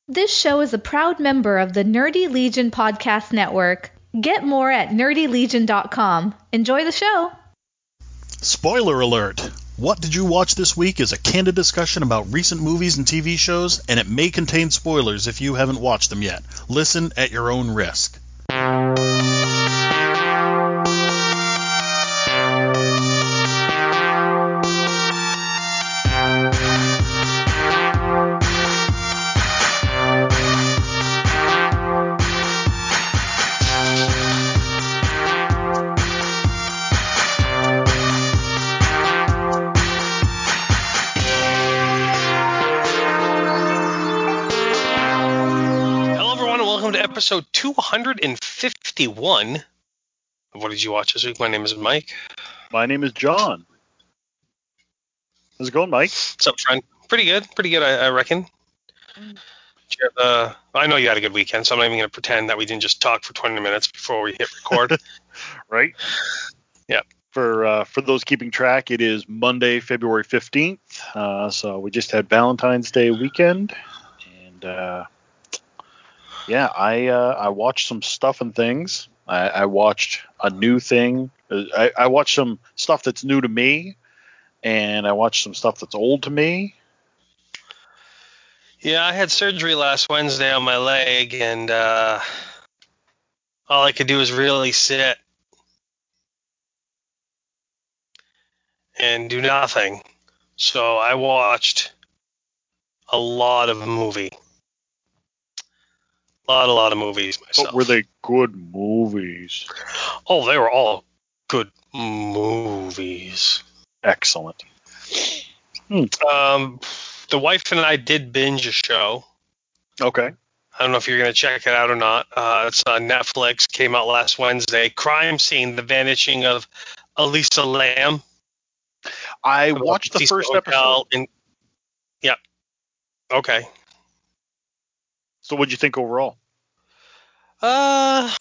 This show is a proud member of the Nerdy Legion Podcast Network. Get more at nerdylegion.com. Enjoy the show. Spoiler alert! What Did You Watch This Week is a candid discussion about recent movies and TV shows, and it may contain spoilers if you haven't watched them yet. Listen at your own risk. Episode 251 of What Did You Watch This Week? My name is Mike. My name is John. How's it going, Mike? What's up, friend? Pretty good, I reckon. I know you had a good weekend, so I'm not even going to pretend that we didn't just talk for 20 minutes before we hit record. Right? Yeah. For those keeping track, it is Monday, February 15th. So we just had Valentine's Day weekend, and yeah, I watched some stuff and things. I watched a new thing. I watched some stuff that's new to me, and I watched some stuff that's old to me. Yeah, I had surgery last Wednesday on my leg, and all I could do was really sit and do nothing. So I watched a lot of movie. A lot of movies myself. But were they good movies? Oh, they were all good movies. Excellent. The wife and I did binge a show. Okay. I don't know if you're going to check it out or not. It's on Netflix. Came out last Wednesday. Crime Scene: The Vanishing of Elisa Lam. I watched the first episode. Yeah. Okay. So what'd you think overall? I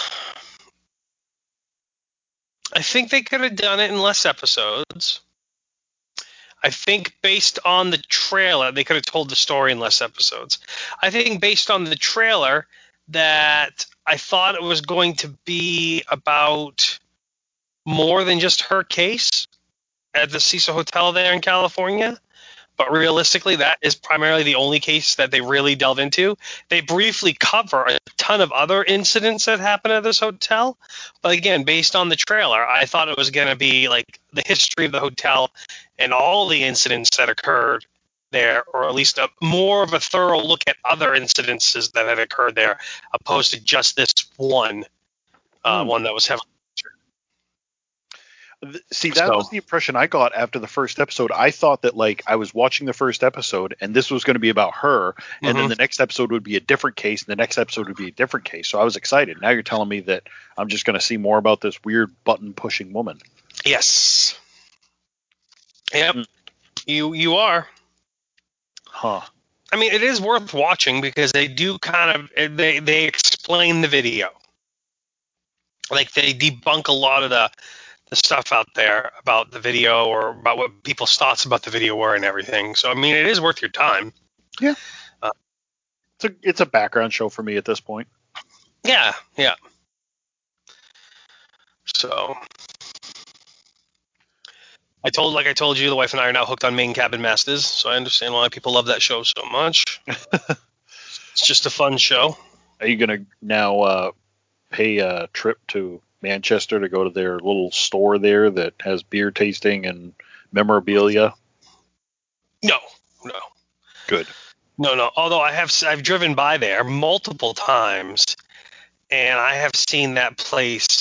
think they could have done it in less episodes. I think based on the trailer, they could have told the story in less episodes. I think based on the trailer that I thought it was going to be about more than just her case at the Cecil Hotel there in California. But realistically, that is primarily the only case that they really delve into. They briefly cover a ton of other incidents that happened at this hotel. But again, based on the trailer, I thought it was going to be like the history of the hotel and all the incidents that occurred there, or at least more of a thorough look at other incidences that had occurred there, opposed to just this one that was heavily. See, that was the impression I got after the first episode. I thought that, like, I was watching the first episode, and this was going to be about her, and then the next episode would be a different case, and the next episode would be a different case. So I was excited. Now you're telling me that I'm just going to see more about this weird button-pushing woman. Yes. Yep. You are. Huh. I mean, it is worth watching because they do kind of they explain the video. Like, they debunk a lot of the stuff out there about the video or about what people's thoughts about the video were and everything. So, I mean, it is worth your time. Yeah. It's a background show for me at this point. Yeah. So, I told you, the wife and I are now hooked on Main Cabin Masters, so I understand why people love that show so much. It's just a fun show. Are you going to now pay a trip to Manchester to go to their little store there that has beer tasting and memorabilia? No. Good. No. Although I've driven by there multiple times, and I have seen that place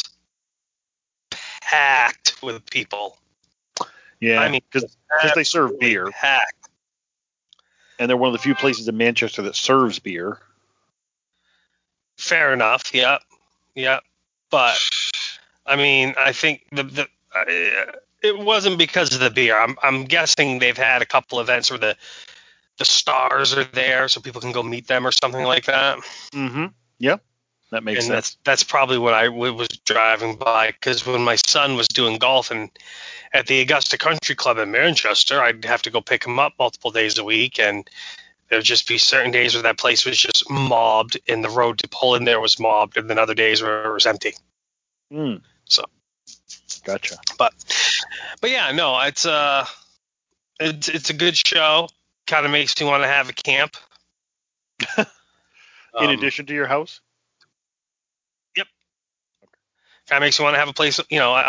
packed with people. Yeah, I mean, because they serve beer, packed. And they're one of the few places in Manchester that serves beer. Fair enough. Yep. But I mean, I think it wasn't because of the beer. I'm guessing they've had a couple events where the stars are there, so people can go meet them or something like that. Mm-hmm. Yep. That makes sense. That's probably what I was driving by, because when my son was doing golf at the Augusta Country Club in Manchester, I'd have to go pick him up multiple days a week, and There'd just be certain days where that place was just mobbed, and the road to pull in there was mobbed, and then other days where it was empty. Mm. So, Gotcha. but yeah, no, it's a good show. Kind of makes me want to have a camp. In addition to your house? Yep. Kind of makes me want to have a place,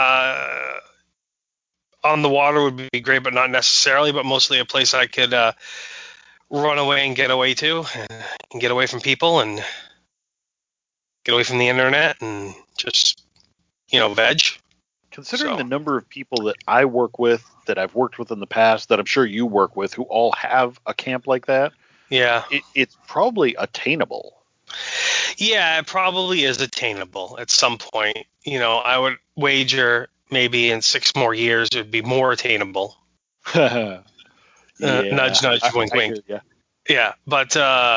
on the water would be great, but not necessarily, but mostly a place I could run away and get away to, and get away from people, and get away from the internet, and just, veg. Considering the number of people that I work with, that I've worked with in the past, that I'm sure you work with, who all have a camp like that, yeah, it's probably attainable. Yeah, it probably is attainable at some point. I would wager maybe in 6 more years it would be more attainable. Yeah, Nudge, nudge, wink, wink. Yeah, but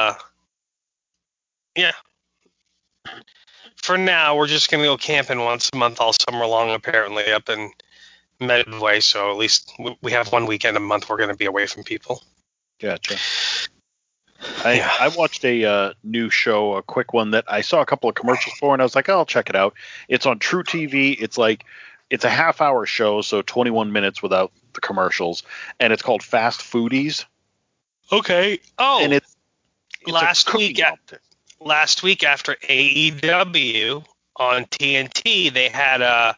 yeah. For now, we're just gonna go camping once a month all summer long, apparently, up in Medway. So at least we have one weekend a month we're gonna be away from people. Gotcha. I watched a new show, a quick one that I saw a couple of commercials for, and I was like, oh, I'll check it out. It's on True TV. It's a half-hour show, so 21 minutes without the commercials, and it's called Fast Foodies. Okay. Oh, and it's last week after AEW on TNT, they had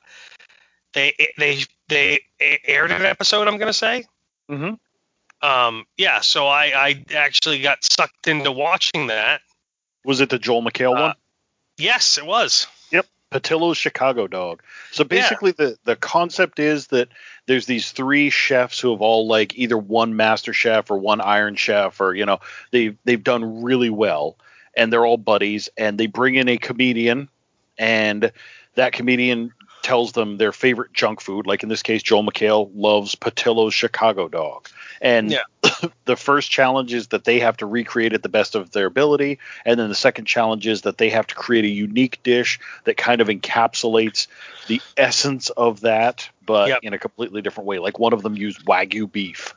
they aired an episode, I'm gonna say. Mm-hmm. Yeah, so I actually got sucked into watching that. Was it the Joel McHale one? Yes, it was. Yep, Patillo's Chicago Dog. So basically, the concept is that there's these 3 chefs who have all either won Master Chef or won Iron Chef, or they've done really well, and they're all buddies, and they bring in a comedian, and that comedian tells them their favorite junk food. Like in this case, Joel McHale loves Patillo's Chicago Dog. And the first challenge is that they have to recreate it the best of their ability. And then the second challenge is that they have to create a unique dish that kind of encapsulates the essence of that, but in a completely different way. Like one of them used Wagyu beef,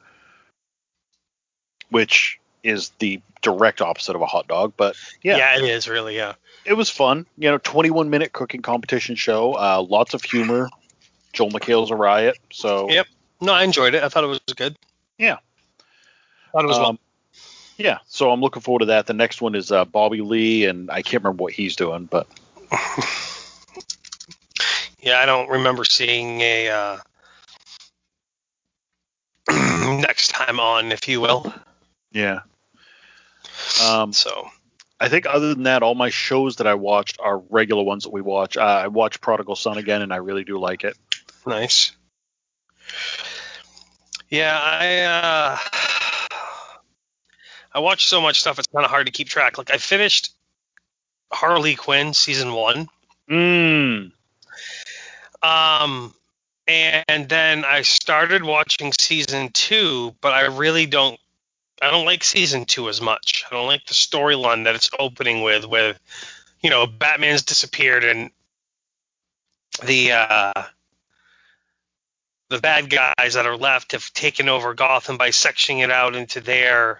which is the direct opposite of a hot dog. But yeah, it is really, it was fun. 21-minute cooking competition show. Lots of humor. Joel McHale's a riot. So yep. No, I enjoyed it. I thought it was good. Yeah. Thought it was well. Yeah. So I'm looking forward to that. The next one is Bobby Lee, and I can't remember what he's doing, but yeah, I don't remember seeing a next time on, if you will. Yeah. So I think other than that, all my shows that I watched are regular ones that we watch. I watched Prodigal Son again, and I really do like it. Nice. Yeah, I watch so much stuff, it's kind of hard to keep track. Like, I finished Harley Quinn season 1. And then I started watching season 2, but I don't like season 2 as much. I don't like the storyline that it's opening with Batman's disappeared, and the bad guys that are left have taken over Gotham by sectioning it out into their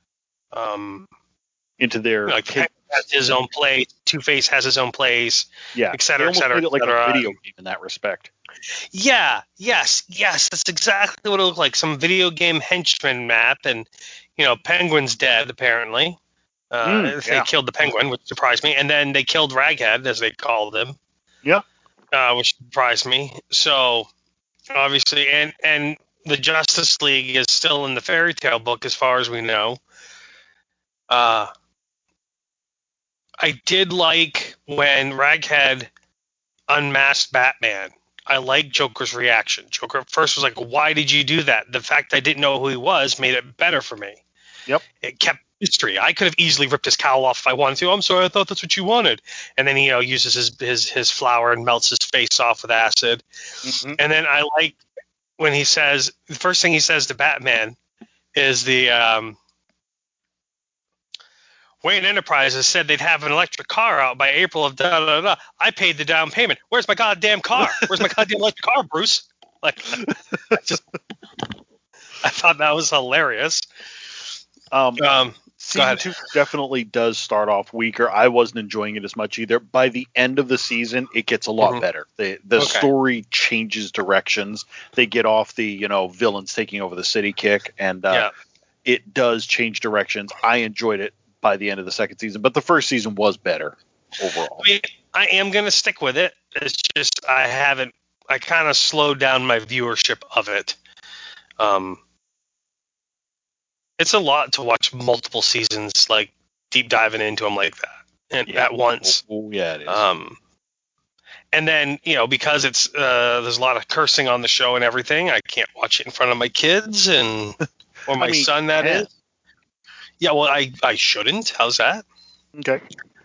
Penguin has his own place, Two-Face has his own place, et cetera, et cetera, made it like a video game in that respect. Yeah, yes, that's exactly what it looked like. Some video game henchman map, and Penguin's dead apparently. They killed the Penguin, which surprised me, and then they killed Raghead, as they called him. Yeah, which surprised me. So obviously, and the Justice League is still in the fairy tale book, as far as we know. I did like when Raghead unmasked Batman. I liked Joker's reaction. Joker at first was like, "Why did you do that?" The fact I didn't know who he was made it better for me. Yep. It kept history. I could have easily ripped his cowl off if I wanted to. I'm sorry, I thought that's what you wanted. And then he uses his flower and melts his face off with acid. Mm-hmm. And then I like when he says, the first thing he says to Batman is the Wayne Enterprises said they'd have an electric car out by April of da-da-da-da. I paid the down payment. Where's my goddamn car? Where's my goddamn electric car, Bruce? I thought that was hilarious. Season 2 definitely does start off weaker. I wasn't enjoying it as much either. By the end of the season, it gets a lot better. The story changes directions. They get off the, villains taking over the city kick, and it does change directions. I enjoyed it by the end of the second season, but the first season was better overall. I am going to stick with it. It's just I kind of slowed down my viewership of it. It's a lot to watch multiple seasons, like deep diving into them like that and at once. Oh, yeah, it is. And then, because it's there's a lot of cursing on the show and everything, I can't watch it in front of my kids or my son. That is. Yeah, well, I shouldn't. How's that? Okay.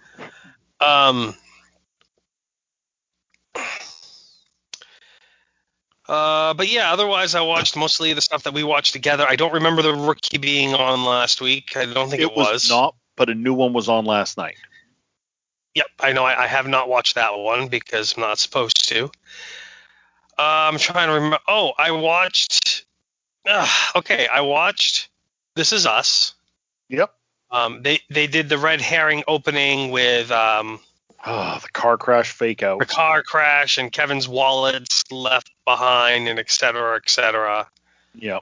But yeah, otherwise I watched mostly the stuff that we watched together. I don't remember the Rookie being on last week. I don't think it was. Not, but a new one was on last night. Yep, I know. I have not watched that one because I'm not supposed to. I'm trying to remember. Oh, I watched. I watched This Is Us. Yep. They did the red herring opening with the car crash fake out. The car crash and Kevin's wallet's left behind and et cetera, et cetera. Yep.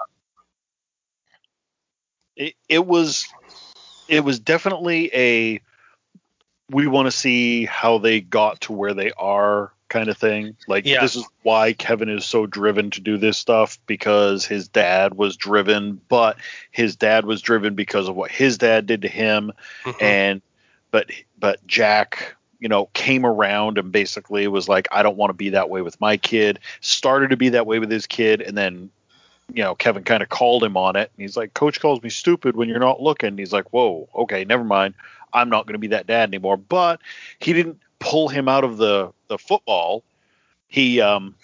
It was definitely we want to see how they got to where they are kind of thing. This is why Kevin is so driven to do this stuff, because his dad was driven, but his dad was driven because of what his dad did to him. And but Jack, came around and basically was like, I don't want to be that way with my kid. Started to be that way with his kid, and then Kevin kind of called him on it. And he's like, Coach calls me stupid when you're not looking. And he's like, whoa, okay, never mind. I'm not going to be that dad anymore. But he didn't pull him out of the football. He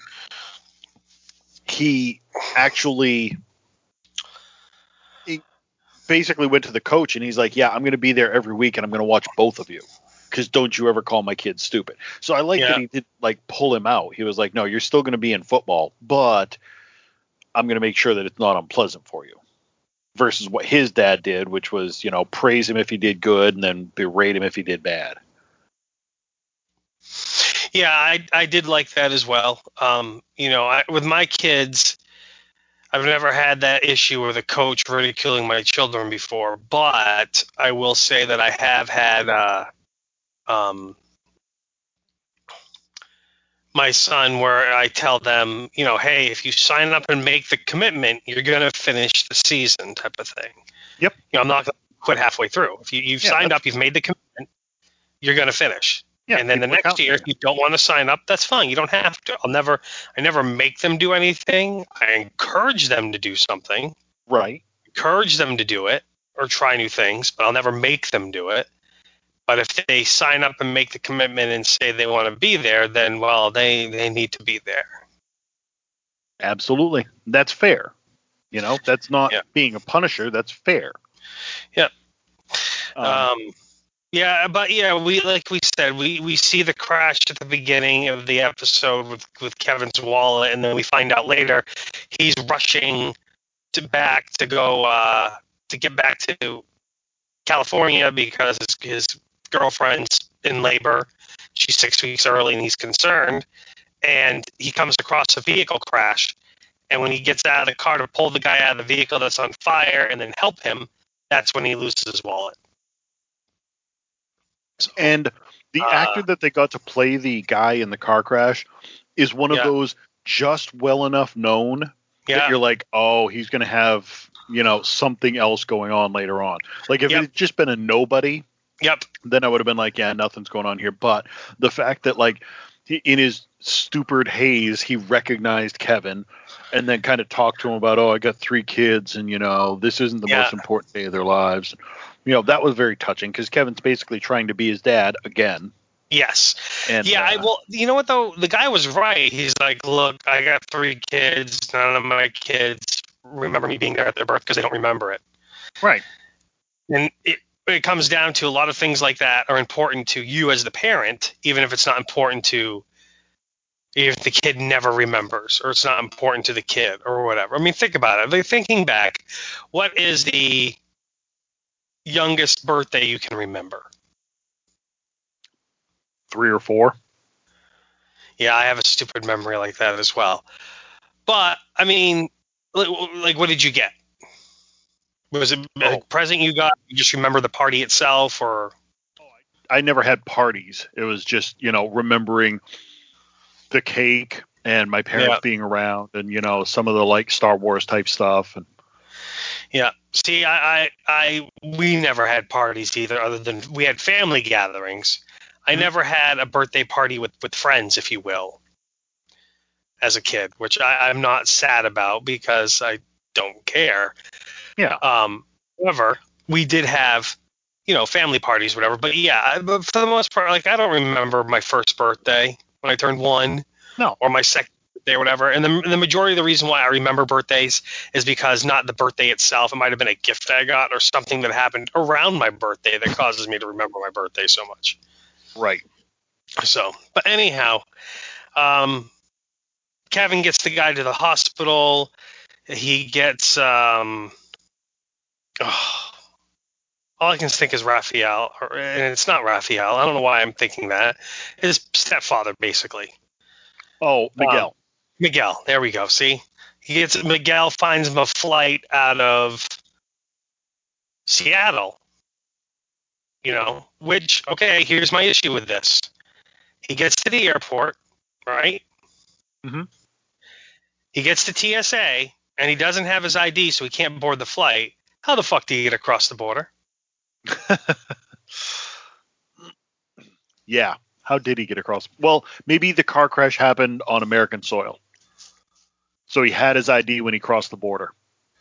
actually basically went to the coach and he's like, yeah, I'm going to be there every week and I'm going to watch both of you, because don't you ever call my kid stupid. So I like that he did pull him out. He was like, no, you're still going to be in football, but I'm going to make sure that it's not unpleasant for you. Versus what his dad did, which was, praise him if he did good and then berate him if he did bad. Yeah, I did like that as well. With my kids, I've never had that issue with a coach ridiculing my children before, but I will say that I have had my son where I tell them, hey, if you sign up and make the commitment, you're going to finish the season type of thing. Yep. I'm not going to quit halfway through. If you've signed up, you've made the commitment, you're going to finish. Yeah, and then the next year, if you don't want to sign up, that's fine. You don't have to. I never make them do anything. I encourage them to do something. Right. Encourage them to do it or try new things, but I'll never make them do it. But if they sign up and make the commitment and say they want to be there, then, well, they need to be there. Absolutely. That's fair. That's not being a punisher. That's fair. Yeah. We said, we see the crash at the beginning of the episode with Kevin's wallet, and then we find out later he's rushing to get back to California because his girlfriend's in labor. She's 6 weeks early, and he's concerned. And he comes across a vehicle crash, and when he gets out of the car to pull the guy out of the vehicle that's on fire and then help him, that's when he loses his wallet. And the actor that they got to play the guy in the car crash is one of those just well enough known that you're like, oh, he's going to have, something else going on later on. Like if it had just been a nobody, then I would have been like, yeah, nothing's going on here. But the fact that in his stupid haze, he recognized Kevin and then kind of talked to him about, oh, I got 3 kids and, this isn't the most important day of their lives. That was very touching because Kevin's basically trying to be his dad again. Yes. And, you know what, though? The guy was right. He's like, look, I got 3 kids. None of my kids remember me being there at their birth because they don't remember it. Right. And it comes down to a lot of things like that are important to you as the parent, even if it's not important to if the kid never remembers or it's not important to the kid or whatever. I mean, think about it. Like, thinking back, what is the youngest birthday you can remember? 3 or 4. Yeah, I have a stupid memory like that as well. But, I mean, like what did you get? Was it a Oh. present you got? You just remember the party itself, or? I never had parties. It was just, remembering the cake and my parents Yeah. being around and, some of the like Star Wars type stuff. And Yeah. See, we never had parties either, other than we had family gatherings. I never had a birthday party with friends, if you will, as a kid, which I'm not sad about because I don't care. yeah. However, we did have, family parties, whatever. But yeah, but for the most part, like I don't remember my first birthday when I turned 1 No. or my second birthday or whatever. And the majority of the reason why I remember birthdays is because not the birthday itself. It might have been a gift I got or something that happened around my birthday that causes me to remember my birthday so much. Right. So, but anyhow, Kevin gets the guy to the hospital. He gets all I can think is Raphael, and it's not Raphael. I don't know why I'm thinking that. His stepfather, basically. Oh, Miguel. Miguel. There we go. See, Miguel finds him a flight out of Seattle. Which, okay, here's my issue with this. He gets to the airport, right? Mm-hmm. He gets to TSA, and he doesn't have his ID, so he can't board the flight. How the fuck do you get across the border? Yeah. How did he get across? Well, maybe the car crash happened on American soil. So he had his ID when he crossed the border.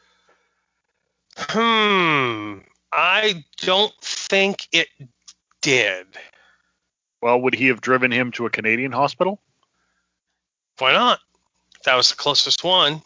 I don't think it did. Well, would he have driven him to a Canadian hospital? Why not? That was the closest one.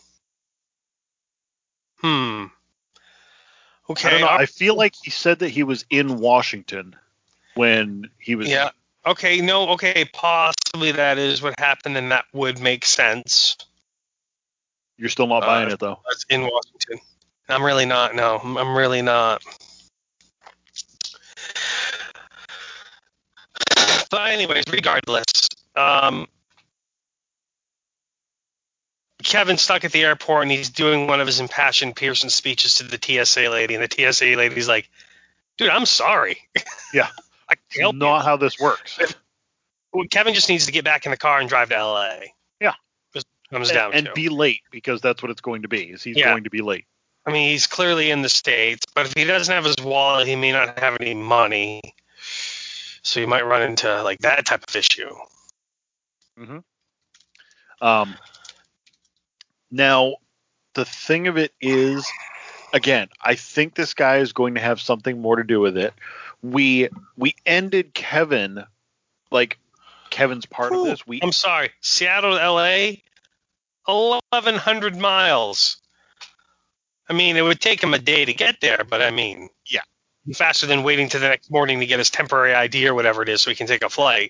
Okay. I don't know. I feel like he said that he was in Washington when he was. Yeah. Okay. No. Okay. Possibly that is what happened, and that would make sense. You're still not buying it, though. That's in Washington. I'm really not. No, I'm really not. But anyways, regardless, Kevin's stuck at the airport and he's doing one of his impassioned Pearson speeches to the TSA lady, and the TSA lady's like, "Dude, I'm sorry." Yeah. I can help Not you. how this works. Well, Kevin just needs to get back in the car and drive to LA. Yeah. Comes down And to. be late, because that's what it's going to be. Is he's going to be late. I mean, he's clearly in the States, but if he doesn't have his wallet, he may not have any money. So he might run into like that type of issue. Mm-hmm. Now, the thing of it is, again, I think this guy is going to have something more to do with it. We ended Kevin, like Kevin's part of this. I'm sorry, Seattle to LA, 1,100 miles. I mean, it would take him a day to get there, but I mean, yeah, faster than waiting to the next morning to get his temporary ID or whatever it is so he can take a flight.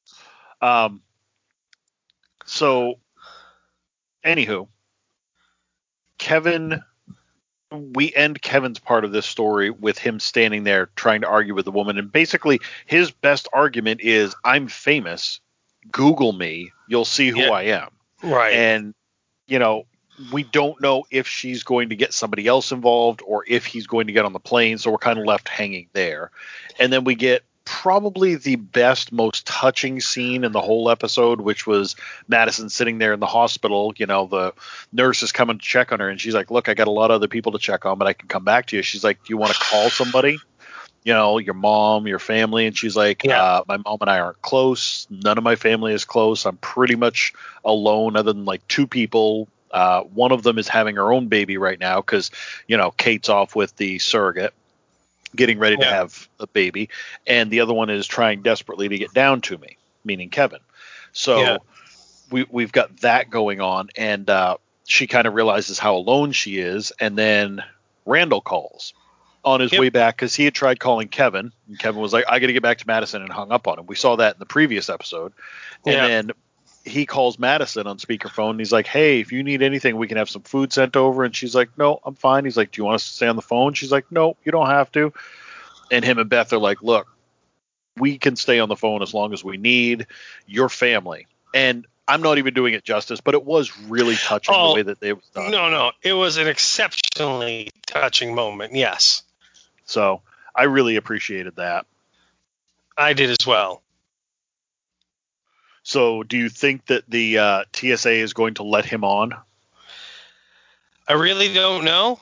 So, anywho, Kevin, we end Kevin's part of this story with him standing there trying to argue with the woman. And basically, his best argument is, I'm famous. Google me. You'll see who I am. Right. And, we don't know if she's going to get somebody else involved or if he's going to get on the plane. So we're kind of left hanging there. And then we get probably the best, most touching scene in the whole episode, which was Madison sitting there in the hospital. The nurse is coming to check on her, and she's like, "Look, I got a lot of other people to check on, but I can come back to you." She's like, "Do you want to call somebody? Your mom, your family?" And she's like, "My mom and I aren't close. None of my family is close. I'm pretty much alone, other than like 2 people. One of them is having her own baby right now because, Kate's off with the surrogate, getting ready to have a baby, and the other one is trying desperately to get down to me," meaning Kevin. So we've got that going on, and she kind of realizes how alone she is, and then Randall calls on his way back because he had tried calling Kevin, and Kevin was like, "I got to get back to Madison," and hung up on him. We saw that in the previous episode. And then he calls Madison on speakerphone, and he's like, "Hey, if you need anything, we can have some food sent over." And she's like, "No, I'm fine." He's like, "Do you want us to stay on the phone?" She's like, "No, you don't have to." And him and Beth are like, look, we can stay on the phone as long as we need. Your family. And I'm not even doing it justice, but it was really touching the way that it was done. No. It was an exceptionally touching moment, yes. So I really appreciated that. I did as well. So do you think that the TSA is going to let him on? I really don't know.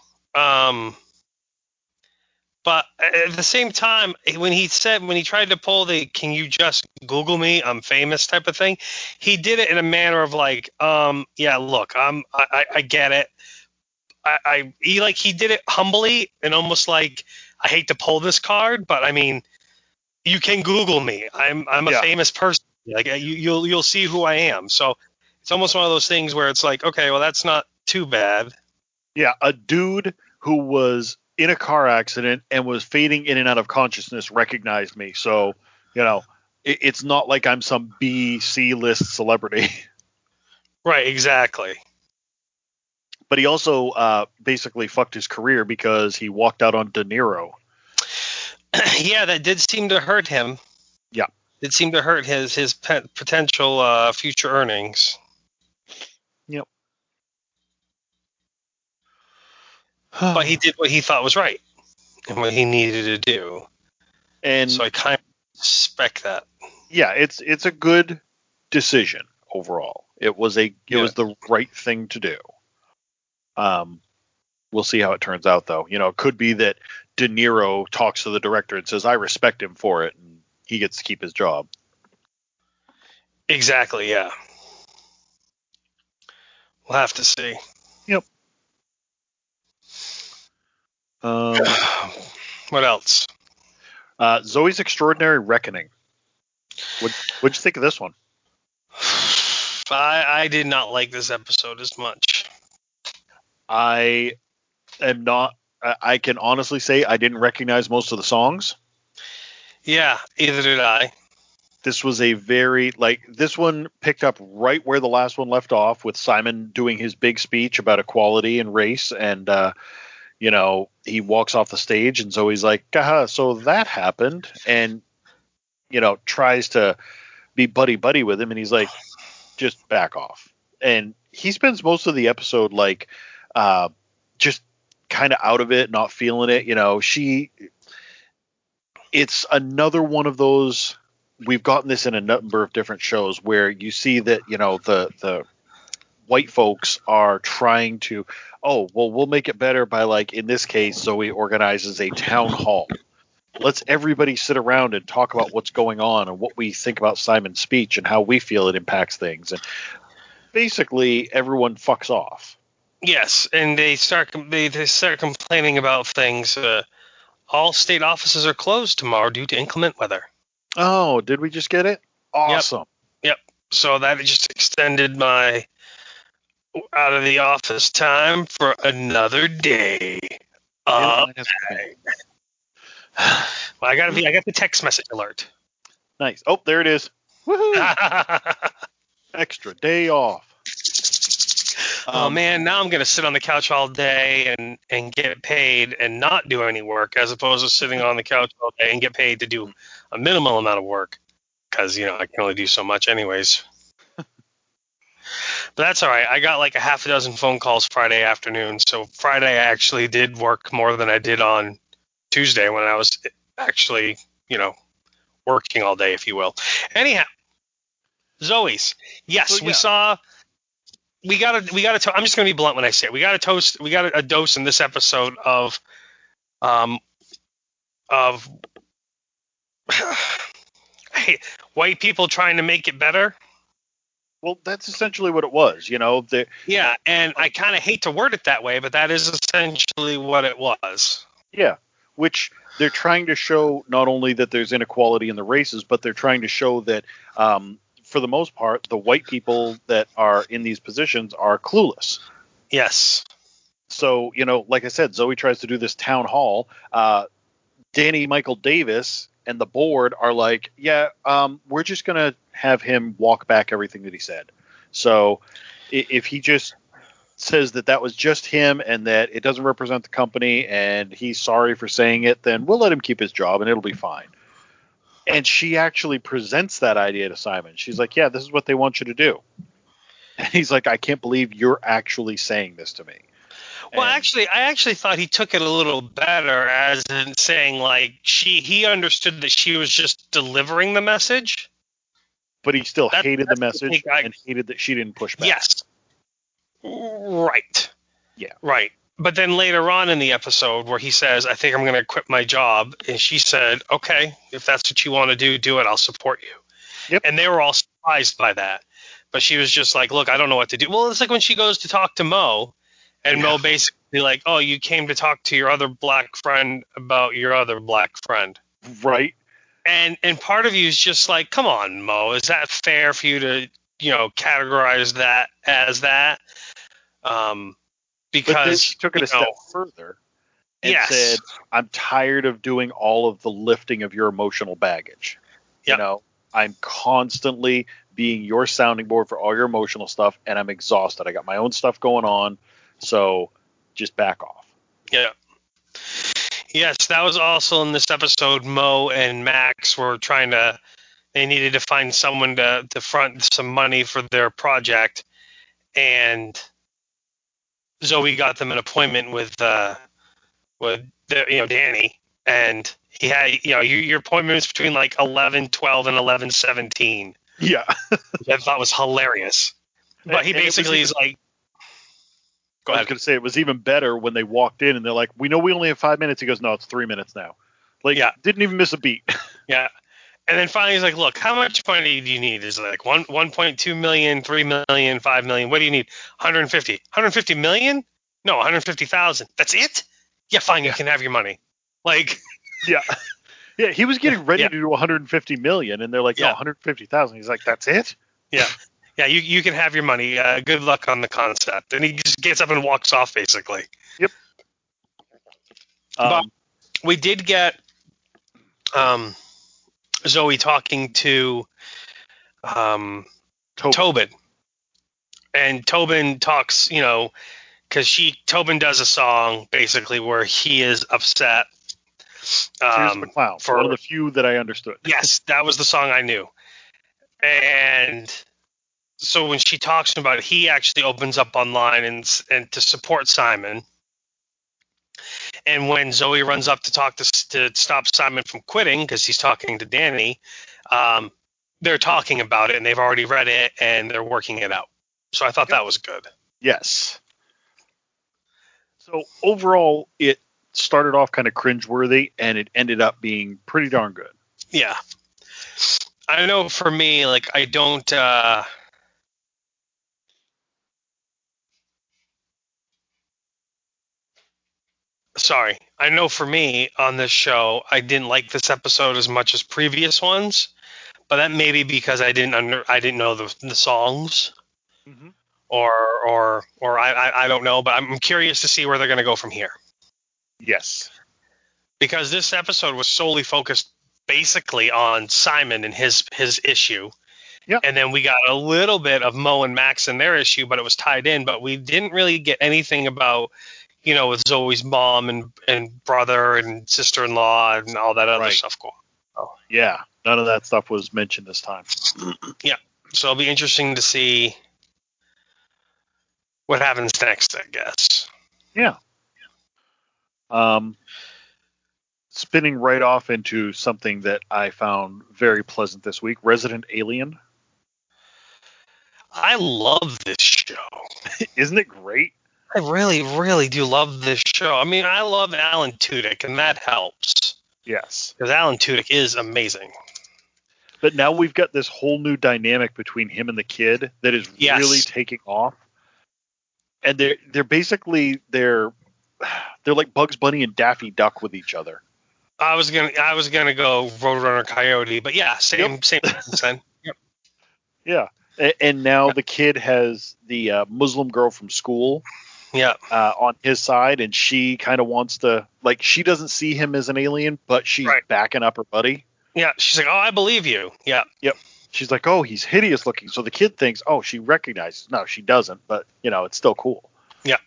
But at the same time, when he tried to pull the "Can you just Google me? I'm famous" type of thing, he did it in a manner of like, yeah, look, I get it. He did it humbly and almost like, I hate to pull this card, but I mean, you can Google me. I'm a famous person. Like you'll see who I am. So it's almost one of those things where it's like, okay, well, that's not too bad. Yeah, a dude who was in a car accident and was fading in and out of consciousness recognized me. So, it's not like I'm some B, C list celebrity. Right, exactly. But he also basically fucked his career because he walked out on De Niro. Yeah, that did seem to hurt him. Yeah. It seemed to hurt his potential future earnings. Yep. But he did what he thought was right and what he needed to do. And so I kind of respect that. Yeah, it's a good decision overall. It was the right thing to do. We'll see how it turns out, though. It could be that De Niro talks to the director and says, "I respect him for it," and he gets to keep his job. Exactly, yeah. We'll have to see. Yep. What else? Zoe's Extraordinary Reckoning. What'd you think of this one? I did not like this episode as much. I am not. I can honestly say I didn't recognize most of the songs. Yeah, either did I. This was this one picked up right where the last one left off, with Simon doing his big speech about equality and race, and he walks off the stage and Zoe's like, so that happened, and tries to be buddy with him, and he's like, just back off. And he spends most of the episode just kind of out of it, not feeling it. It's another one of those. We've gotten this in a number of different shows where you see that, the white folks are trying to, we'll make it better by, like, in this case, Zoe organizes a town hall. Let's everybody sit around and talk about what's going on and what we think about Simon's speech and how we feel it impacts things. And basically everyone fucks off. Yes, and they start complaining about things. All state offices are closed tomorrow due to inclement weather. Oh, did we just get it? Awesome. Yep. So that just extended my out of the office time for another day. Well, I got the text message alert. Nice. Oh, there it is. Woohoo! Extra day off. Oh man, now I'm gonna sit on the couch all day and get paid and not do any work, as opposed to sitting on the couch all day and get paid to do a minimal amount of work, because I can only do so much anyways. But that's all right. I got like a half a dozen phone calls Friday afternoon, so Friday I actually did work more than I did on Tuesday when I was actually, working all day, if you will. Anyhow, Zoe's. Yes, So, yeah. we saw. We got to. I'm just going to be blunt when I say it. We got a toast. We got a dose in this episode of white people trying to make it better. Well, that's essentially what it was, Yeah, and I kind of hate to word it that way, but that is essentially what it was. Yeah, which they're trying to show not only that there's inequality in the races, but they're trying to show that, for the most part, the white people that are in these positions are clueless. Yes. So, like I said, Zoe tries to do this town hall. Danny Michael Davis and the board are like, we're just going to have him walk back everything that he said. So if he just says that was just him and that it doesn't represent the company and he's sorry for saying it, then we'll let him keep his job and it'll be fine. And she actually presents that idea to Simon. She's like, yeah, this is what they want you to do. And he's like, I can't believe you're actually saying this to me. Well, I actually thought he took it a little better, as in saying like he understood that she was just delivering the message. But he still hated the message and hated that she didn't push back. Yes. Right. Yeah. Right. But then later on in the episode where he says, I think I'm going to quit my job. And she said, okay, if that's what you want to do it. I'll support you. Yep. And they were all surprised by that. But she was just like, look, I don't know what to do. Well, it's like when she goes to talk to Mo. And Mo basically like, oh, you came to talk to your other black friend about your other black friend. Right. And part of you is just like, come on, Mo, is that fair for you to, categorize that as that? Because but then she took it a step further and said, I'm tired of doing all of the lifting of your emotional baggage. Yep. I'm constantly being your sounding board for all your emotional stuff, and I'm exhausted. I got my own stuff going on, so just back off. Yeah. Yes, that was also in this episode. Mo and Max were they needed to find someone to front some money for their project, and Zoe got them an appointment with Danny, and he had, your appointment was between like 11:12 and 11:17. Yeah. Which I thought was hilarious. But he basically is like, go ahead. I was going to say, it was even better when they walked in and they're like, we know we only have 5 minutes. He goes, no, it's 3 minutes now. Like, didn't even miss a beat. Yeah. And then finally he's like, look, how much money do you need? Is it like 1.2 million, 3 million, 5 million? What do you need? 150 million? No, 150,000. That's it? Yeah, fine. You can have your money. Like, yeah. Yeah. He was getting ready to do 150 million and they're like, no, 150,000. He's like, that's it? Yeah. Yeah. You can have your money. Good luck on the concept. And he just gets up and walks off basically. Yep. But we did get, Zoe talking to Tobin. And Tobin talks, because Tobin does a song basically where he is upset. Tears of the Clown, one of the few that I understood. Yes, that was the song I knew. And so when she talks about it, he actually opens up online and to support Simon. And when Zoe runs up to talk to stop Simon from quitting, because he's talking to Danny, they're talking about it, and they've already read it, and they're working it out. So I thought that was good. Yes. So overall, it started off kind of cringeworthy, and it ended up being pretty darn good. Yeah. I know for me, like, I don't... Sorry. I know for me on this show, I didn't like this episode as much as previous ones, but that may be because I didn't know the songs, or I don't know, but I'm curious to see where they're going to go from here. Yes, because this episode was solely focused basically on Simon and his issue. Yeah, and then we got a little bit of Mo and Max and their issue, but it was tied in. But we didn't really get anything about, with Zoe's mom and brother and sister-in-law and all that other stuff going on. Yeah, none of that stuff was mentioned this time. Yeah, so it'll be interesting to see what happens next, I guess. Yeah. Spinning right off into something that I found very pleasant this week, Resident Alien. I love this show. Isn't it great? I really, really do love this show. I mean, I love Alan Tudyk, and that helps. Yes. Because Alan Tudyk is amazing. But now we've got this whole new dynamic between him and the kid that is really taking off. And they're basically they're like Bugs Bunny and Daffy Duck with each other. I was gonna go Roadrunner Coyote, but yeah, same then. Yep. Yeah. And now the kid has the Muslim girl from school on his side, and she kind of wants to, like, she doesn't see him as an alien, but she's backing up her buddy. Yeah, she's like, oh, I believe you. Yeah. Yep. She's like, oh, he's hideous looking. So the kid thinks, oh, she recognizes. No, she doesn't, but, it's still cool. Yeah.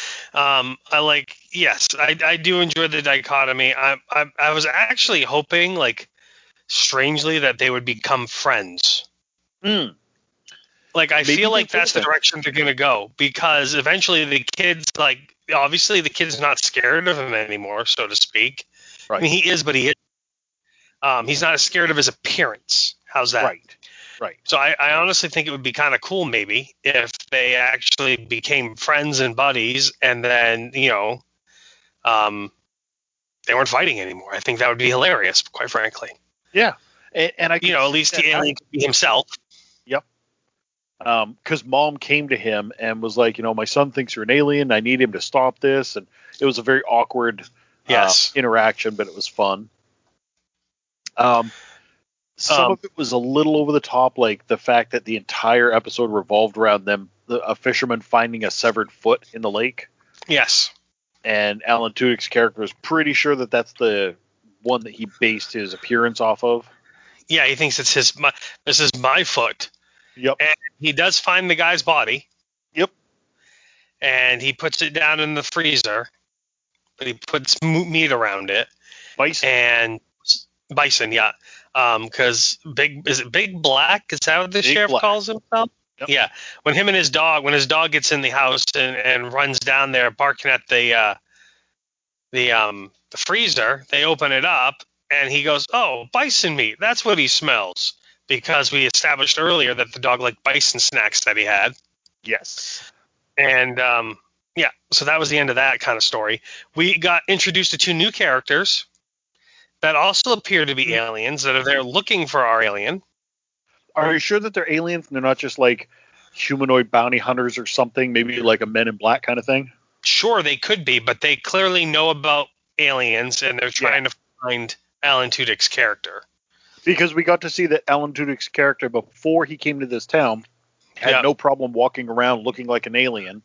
I do enjoy the dichotomy. I was actually hoping, like, strangely, that they would become friends. Mm, Like, I maybe feel they like could that's have the been. direction they're going to go, because eventually the kid's, like, obviously the kid's not scared of him anymore, so to speak. I Right. mean, he is, but he's not as scared of his appearance. How's that? Right. Right. So I honestly think it would be kind of cool, maybe, if they actually became friends and buddies, and then, um, they weren't fighting anymore. I think that would be hilarious, quite frankly. Yeah. And I could At see least that the alien happening. could be himself. Yep. Because mom came to him and was like, my son thinks you're an alien. I need him to stop this. And it was a very awkward Yes. interaction, but it was fun. Some of it was a little over the top, like the fact that the entire episode revolved around them, a fisherman finding a severed foot in the lake. Yes. And Alan Tudyk's character is pretty sure that that's the one that he based his appearance off of. Yeah, he thinks it's this is my foot. Yep. And he does find the guy's body. Yep. And he puts it down in the freezer. But he puts meat around it. Bison. And bison, yeah. Because is it Big Black? Is that what the sheriff Black. calls himself? Yep. Yeah. When his dog gets in the house and runs down there barking at the freezer, they open it up and he goes, "Oh, bison meat. That's what he smells." Because we established earlier that the dog liked bison snacks that he had. Yes. And yeah, so that was the end of that kind of story. We got introduced to two new characters that also appear to be aliens that are there looking for our alien. Are you sure that they're aliens and they're not just like humanoid bounty hunters or something? Maybe like a Men in Black kind of thing? Sure, they could be, but they clearly know about aliens and they're trying to find Alan Tudyk's character. Because we got to see that Alan Tudyk's character, before he came to this town, had no problem walking around looking like an alien,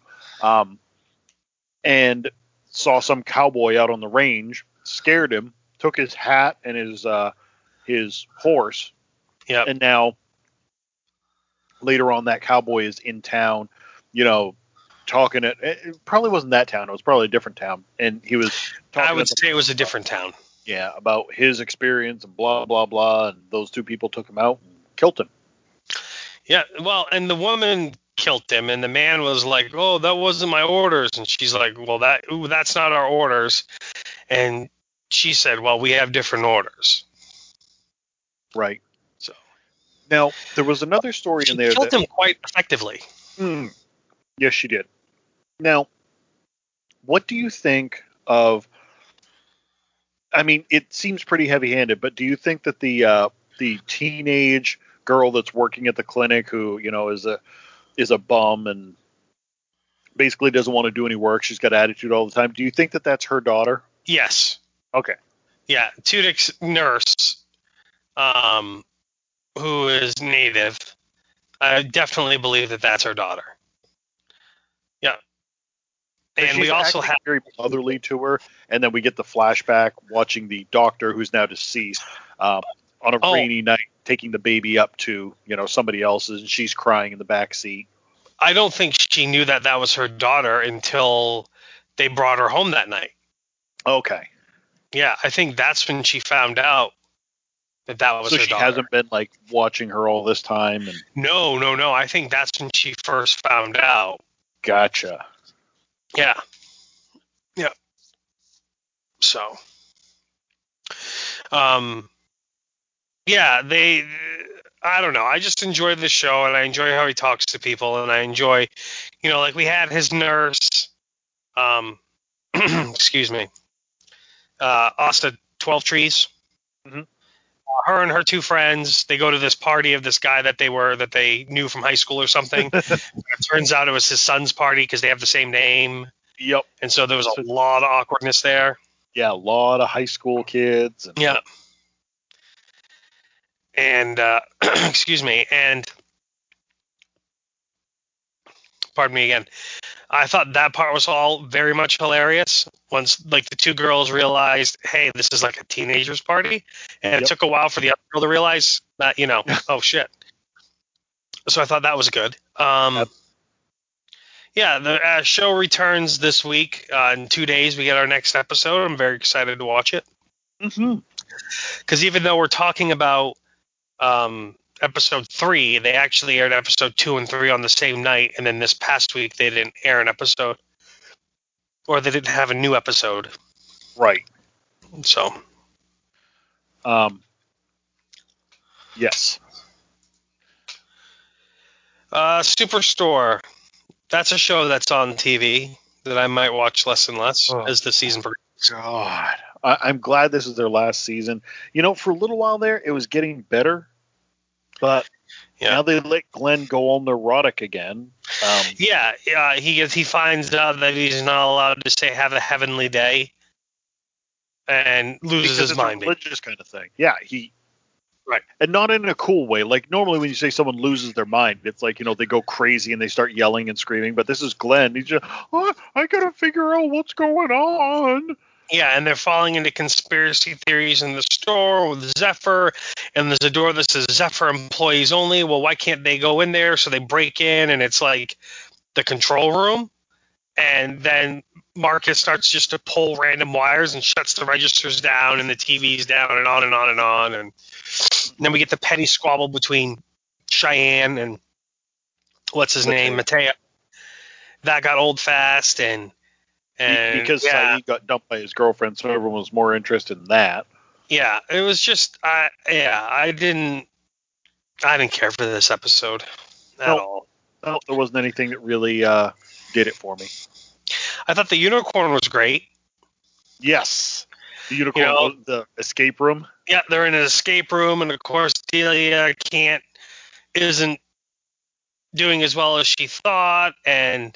and saw some cowboy out on the range, scared him, took his hat and his horse, and now later on that cowboy is in town, talking it probably wasn't that town, it was probably a different town, and he was talking. I would say it was a different town. Yeah, about his experience and blah blah blah, and those two people took him out and killed him. Yeah, well, and the woman killed him, and the man was like, "Oh, that wasn't my orders," and she's like, "Well, that's not our orders," and she said, "Well, we have different orders." Right. So now there was another story in there that killed him quite effectively. Yes, she did. Now, what do you think of? I mean, it seems pretty heavy-handed, but do you think that the teenage girl that's working at the clinic, who is a bum and basically doesn't want to do any work, she's got attitude all the time, do you think that that's her daughter? Yes. Okay. Yeah, Tudyk's nurse, who is native, I definitely believe that that's her daughter. Yeah. And we also have very motherly to her, and then we get the flashback watching the doctor, who's now deceased, on a rainy night, taking the baby up to somebody else's, and she's crying in the back seat. I don't think she knew that was her daughter until they brought her home that night. Okay. Yeah, I think that's when she found out that was her daughter. So she hasn't been like watching her all this time. And No. I think that's when she first found out. Gotcha. Yeah. So, yeah, I don't know. I just enjoy the show, and I enjoy how he talks to people, and I enjoy, like we had his nurse, excuse me, Asta 12 Trees. Mm-hmm. Her and her two friends, they go to this party of this guy that they knew from high school or something. It turns out it was his son's party because they have the same name. Yep. And so there was a lot of awkwardness there. Yeah, a lot of high school kids. Yeah. And excuse me, and pardon me again. I thought that part was all very much hilarious. Once like the two girls realized, hey, this is like a teenager's party, and it took a while for the other girl to realize that, oh shit. So I thought that was good. Yeah, the show returns this week. In 2 days, we get our next episode. I'm very excited to watch it. Mm-hmm. Because even though we're talking about episode 3, they actually aired episode 2 and 3 on the same night, and then this past week they didn't air an episode, or they didn't have a new episode. Right. So. Yes. Superstore. That's a show that's on TV that I might watch less and less as the season progresses. God. I'm glad this is their last season. You know, for a little while there, it was getting better, but now they let Glenn go all neurotic again. He finds out that he's not allowed to say "have a heavenly day," and loses his mind. It's a religious kind of thing. Yeah, right, and not in a cool way. Like normally when you say someone loses their mind, it's like, you know, they go crazy and they start yelling and screaming. But this is Glenn. He's just, I gotta figure out what's going on. Yeah, and they're falling into conspiracy theories in the store with Zephyr, and there's a door that says Zephyr employees only. Well, why can't they go in there? So they break in, and it's like the control room, and then Marcus starts just to pull random wires and shuts the registers down and the TVs down and on and on and on. And then we get the petty squabble between Cheyenne and what's his name, Mateo. That got old fast, and because Saeed got dumped by his girlfriend, so everyone was more interested in that. Yeah, it was just, I didn't care for this episode at all. No, there wasn't anything that really did it for me. I thought the unicorn was great. Yes, the unicorn was the escape room. Yeah, they're in an escape room, and of course Delia isn't doing as well as she thought, and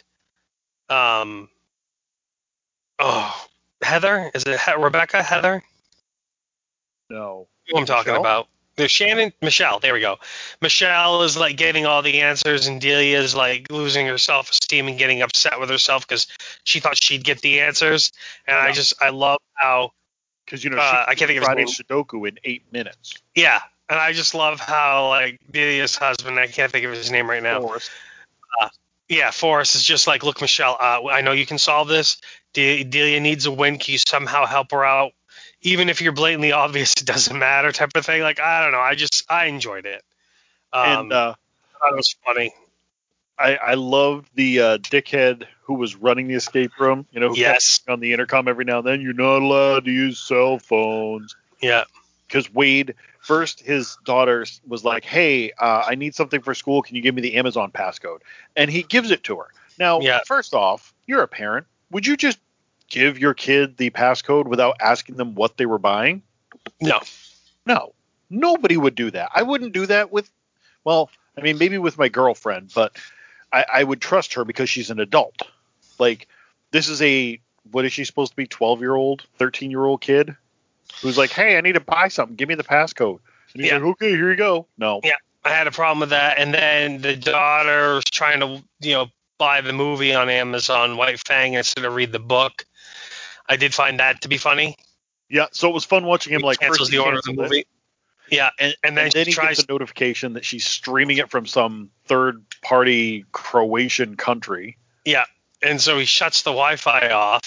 Heather, is it Rebecca? Heather? No. Who I'm talking about. There's Michelle, there we go. Michelle is like getting all the answers, and Delia is like losing her self-esteem and getting upset with herself because she thought she'd get the answers. And I love how, because she I can't think of his name. Sudoku in 8 minutes. Yeah, and I just love how like Delia's husband, I can't think of his name right now. Forrest. Forrest is just like, look, Michelle, I know you can solve this. Delia needs a win. Can you somehow help her out? Even if you're blatantly obvious, it doesn't matter, type of thing. Like, I don't know. I enjoyed it. And I thought it was funny. I loved the dickhead who was running the escape room. You know, who kept on the intercom every now and then. You're not allowed to use cell phones. Yeah. Because Wade, first his daughter was like, hey, I need something for school. Can you give me the Amazon passcode? And he gives it to her. Now, first off, you're a parent. Would you just give your kid the passcode without asking them what they were buying? No. Nobody would do that. I wouldn't do that with, well, I mean, maybe with my girlfriend, but I would trust her because she's an adult. Like, this is what is she supposed to be, 12-year-old, 13-year-old kid? Who's like, hey, I need to buy something. Give me the passcode. And he's like, okay, here you go. No. Yeah, I had a problem with that. And then the daughter was trying to, buy the movie on Amazon, White Fang, instead of read the book. I did find that to be funny. Yeah, so it was fun watching him cancels the order of the movie. Yeah, and then he gets a notification that she's streaming it from some third-party Croatian country. Yeah, and so he shuts the Wi-Fi off.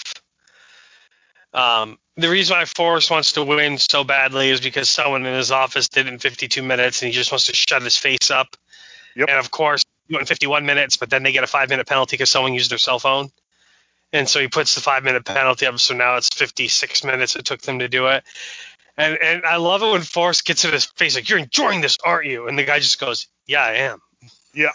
The reason why Forrest wants to win so badly is because someone in his office did it in 52 minutes, and he just wants to shut his face up. Yep. And, of course, he went in 51 minutes, but then they get a 5-minute penalty because someone used their cell phone. And so he puts the 5-minute penalty up, so now it's 56 minutes it took them to do it. And I love it when Forrest gets in his face like, you're enjoying this, aren't you? And the guy just goes, yeah, I am. Yeah.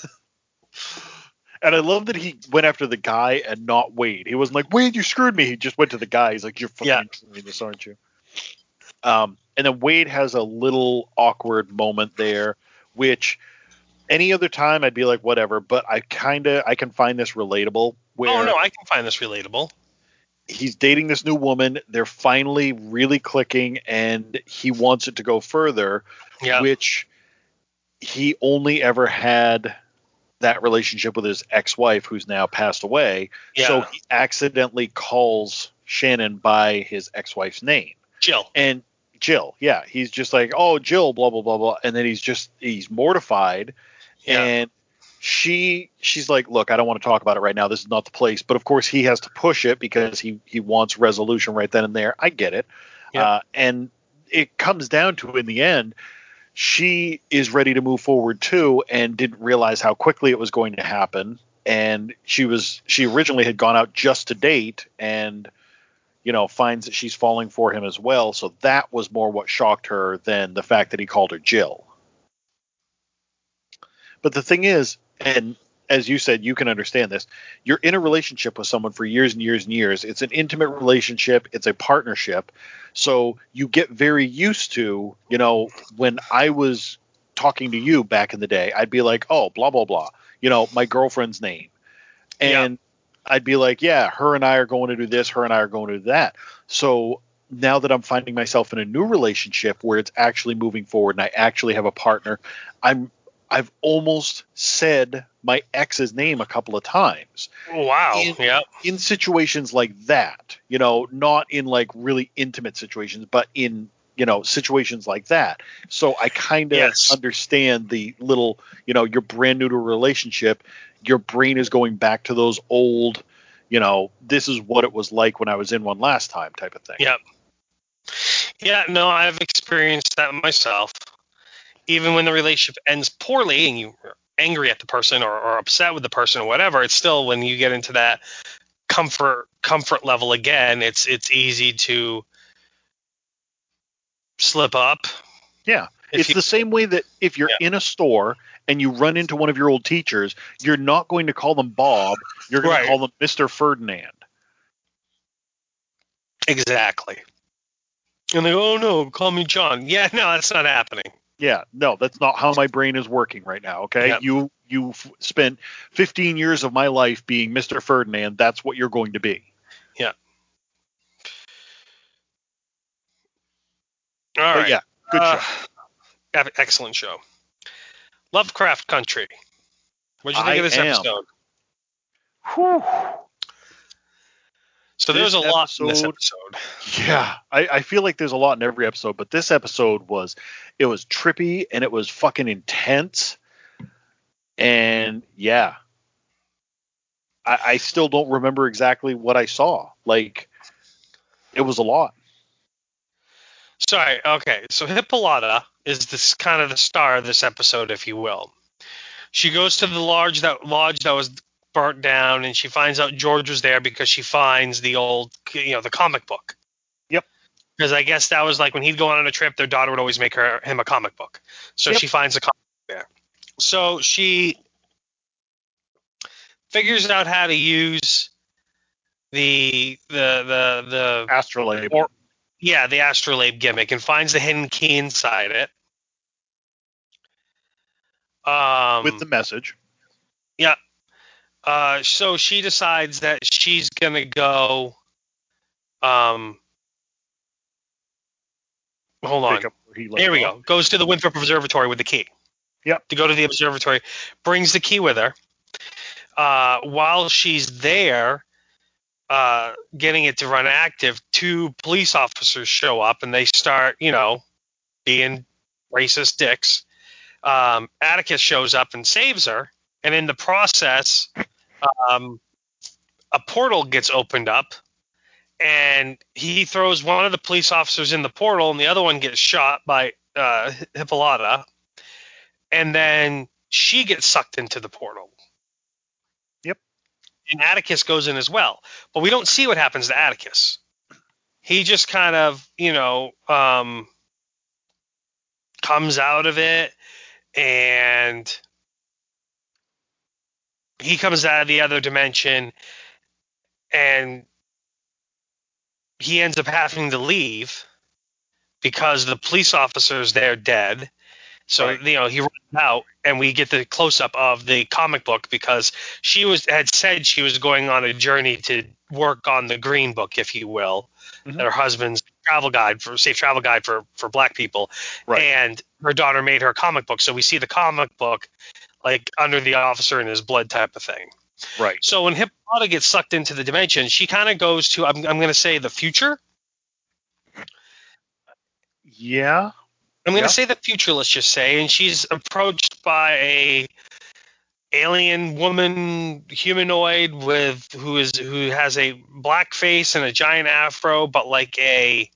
And I love that he went after the guy and not Wade. He wasn't like, Wade, you screwed me. He just went to the guy. He's like, you're fucking enjoying this, aren't you? And then Wade has a little awkward moment there, which any other time I'd be like, whatever. But I can find this relatable. Oh, no, I can find this relatable. He's dating this new woman. They're finally really clicking, and he wants it to go further, which he only ever had that relationship with his ex-wife, who's now passed away. Yeah. So he accidentally calls Shannon by his ex-wife's name. Jill. And Jill, yeah. He's just like, oh, Jill, blah, blah, blah, blah. And then he's mortified. Yeah. And she's like, look, I don't want to talk about it right now. This is not the place. But of course, he has to push it because he wants resolution right then and there. I get it. Yep. And it comes down to, in the end, she is ready to move forward too, and didn't realize how quickly it was going to happen. And she originally had gone out just to date, and finds that she's falling for him as well. So that was more what shocked her than the fact that he called her Jill. But the thing is, and as you said, you can understand this, you're in a relationship with someone for years and years and years. It's an intimate relationship. It's a partnership. So you get very used to, when I was talking to you back in the day, I'd be like, oh, blah, blah, blah, my girlfriend's name. And I'd be like, yeah, her and I are going to do this. Her and I are going to do that. So now that I'm finding myself in a new relationship where it's actually moving forward and I actually have a partner, I've almost said my ex's name a couple of times. Wow. In situations like that, not in like really intimate situations, but in, situations like that. So I kind of understand the little, you're brand new to a relationship. Your brain is going back to those old, this is what it was like when I was in one last time type of thing. Yep. Yeah, no, I've experienced that myself. Even when the relationship ends poorly and you're angry at the person or upset with the person or whatever, it's still, when you get into that comfort level again, it's easy to slip up. Yeah. It's the same way that if you're in a store and you run into one of your old teachers, you're not going to call them Bob. You're going to call them Mr. Ferdinand. Exactly. And they go, oh, no, call me John. Yeah, no, that's not happening. Yeah, no, that's not how my brain is working right now, okay? Yep. You spent 15 years of my life being Mr. Ferdinand. That's what you're going to be. Yeah. All right. Yeah, good show. Excellent show. Lovecraft Country. What did you think of this episode? Whew. So there's a lot in this episode. Yeah, I feel like there's a lot in every episode, but this episode was trippy and it was fucking intense. And yeah, I still don't remember exactly what I saw. Like, it was a lot. Sorry. Okay. So Hippolyta is this kind of the star of this episode, if you will. She goes to the lodge that was burnt down, and she finds out George was there because she finds the old, the comic book. Yep. Because I guess that was like when he'd go on a trip, their daughter would always make him a comic book. So she finds a comic book there. So she figures out how to use the astrolabe. The astrolabe gimmick, and finds the hidden key inside it. With the message. Yeah. So she decides that she's gonna go. Hold on. Here we go. Goes to the Winthrop Observatory with the key. Yep. To go to the observatory, brings the key with her. While she's there, getting it to run active, 2 police officers show up and they start, being racist dicks. Atticus shows up and saves her, and in the process, a portal gets opened up, and he throws one of the police officers in the portal, and the other one gets shot by Hippolyta, and then she gets sucked into the portal. Yep. And Atticus goes in as well, but we don't see what happens to Atticus. He just kind of, comes out of it, and he comes out of the other dimension, and he ends up having to leave because the police officers there dead. So, he runs out, and we get the close-up of the comic book because she had said she was going on a journey to work on the Green Book, if you will, her husband's safe travel guide for black people. Right. And her daughter made her a comic book. So we see the comic book like under the officer in his blood type of thing. Right. So when Hippolyta gets sucked into the dimension, she kind of goes to, I'm going to say, the future. Yeah. I'm going to say the future, let's just say, and she's approached by alien woman humanoid who has a black face and a giant afro, but like a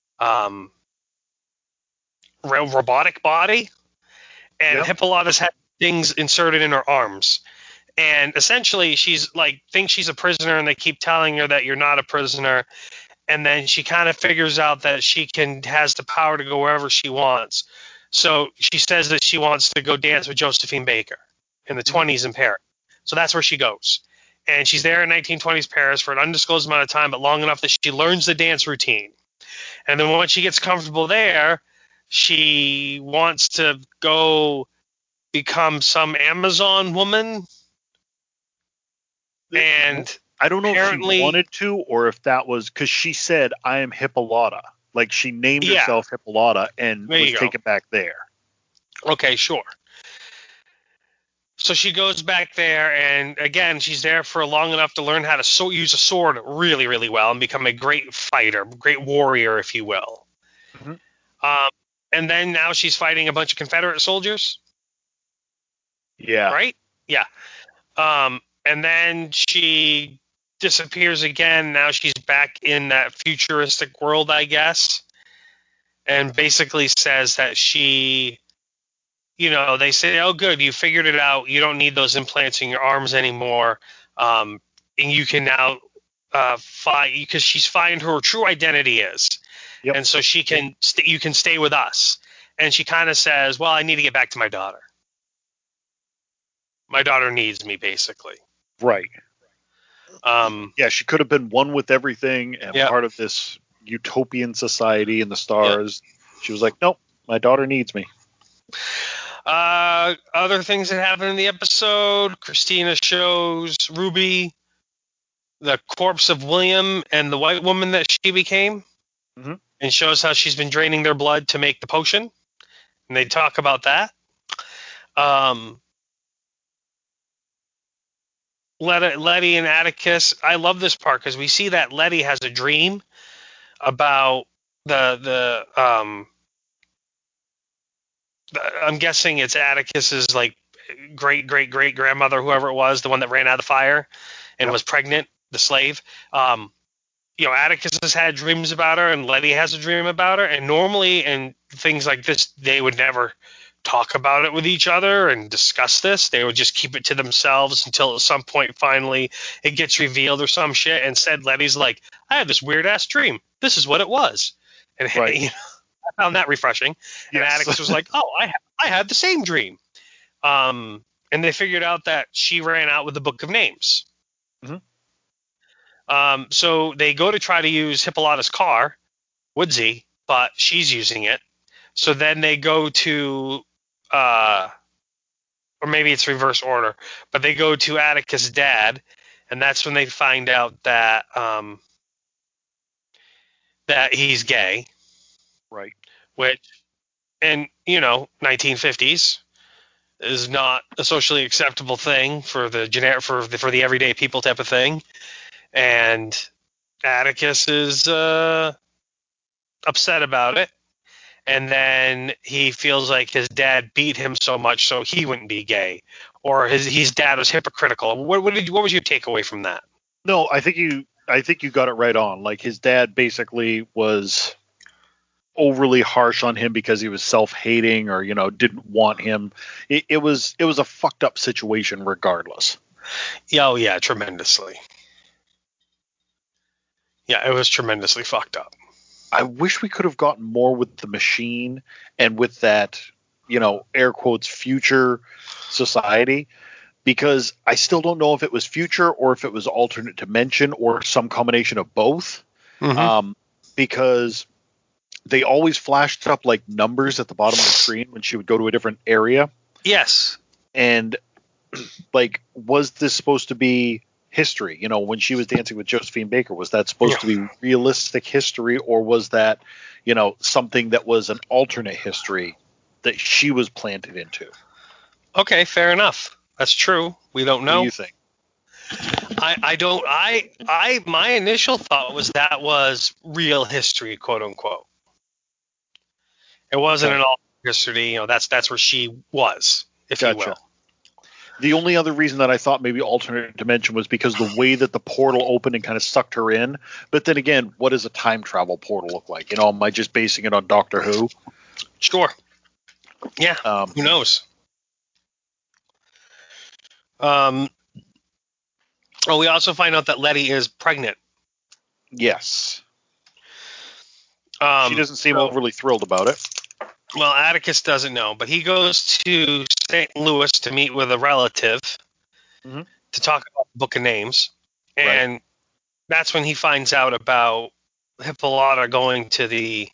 robotic body, and Yep. Hippolytus had things inserted in her arms. And essentially, she's like thinks she's a prisoner, and they keep telling her that you're not a prisoner. And then she kind of figures out that she has the power to go wherever she wants. So she says that she wants to go dance with Josephine Baker in the 20s in Paris. So that's where she goes. And she's there in 1920s Paris for an undisclosed amount of time, but long enough that she learns the dance routine. And then once she gets comfortable there, she wants to go become some Amazon woman. And I don't know if she apparently, wanted to or if that was because she said, I am Hippolyta. Like she named Yeah. herself Hippolyta and There was you go. taken back there. Okay, sure. So she goes back there, and again, she's there for long enough to learn how to use a sword really, really well and become a great fighter, great warrior, if you will. Mhm. And then now she's fighting a bunch of Confederate soldiers, Yeah. right? Yeah. And then she disappears again. Now she's back in that futuristic world, I guess, and basically says that they say, oh, good, you figured it out. You don't need those implants in your arms anymore. And you can now find, because she's finding who her true identity is. Yep. And so you can stay with us. And she kind of says, well, I need to get back to my daughter. My daughter needs me, basically. Right. Yeah, she could have been one with everything and Yep. part of this utopian society in the stars. Yep. She was like, nope, my daughter needs me. Other things that happen in the episode, Christina shows Ruby the corpse of William and the white woman that she became, and shows how she's been draining their blood to make the potion. And they talk about that. Letty and Atticus. I love this part because we see that Letty has a dream about I'm guessing it's Atticus's like great great great grandmother, whoever it was, the one that ran out of the fire and was pregnant, the slave. Atticus has had dreams about her, and Letty has a dream about her. And normally, in things like this, they would never talk about it with each other and discuss this. They would just keep it to themselves until at some point, finally, it gets revealed or some shit. And said, Letty's like, I had this weird ass dream. This is what it was. And I found that refreshing. And Atticus was like, oh, I had the same dream. And they figured out that she ran out with the Book of Names. So they go to try to use Hippolyta's car, Woodsy, but she's using it. So then they go to, or maybe it's reverse order, but they go to Atticus' dad, and that's when they find out that that he's gay. Right. Which, in 1950s, is not a socially acceptable thing for the for the everyday people type of thing, and Atticus is upset about it, and then he feels like his dad beat him so much so he wouldn't be gay, or his dad was hypocritical. What was your takeaway from that? No, I think you got it right on. Like his dad basically was overly harsh on him because he was self-hating or didn't want him. It was a fucked up situation regardless. Oh yeah, tremendously. Yeah, it was tremendously fucked up. I wish we could have gotten more with the machine and with that, air quotes, future society, because I still don't know if it was future or if it was alternate dimension or some combination of both. Because they always flashed up like numbers at the bottom of the screen when she would go to a different area. Yes. And like, was this supposed to be history? When she was dancing with Josephine Baker, was that supposed to be realistic history, or was that, something that was an alternate history that she was planted into? Okay, fair enough. That's true. We don't know. What do you think? I don't. My initial thought was that was real history, quote unquote. It wasn't an alternate history. That's where she was, if you will. The only other reason that I thought maybe alternate dimension was because the way that the portal opened and kind of sucked her in. But then again, what does a time travel portal look like? You know, am I just basing it on Doctor Who? Sure. Yeah. Who knows? We also find out that Letty is pregnant. Yes. She doesn't seem overly thrilled about it. Well, Atticus doesn't know, but he goes to St. Louis to meet with a relative to talk about the Book of Names. And that's when he finds out about Hippolyta going to the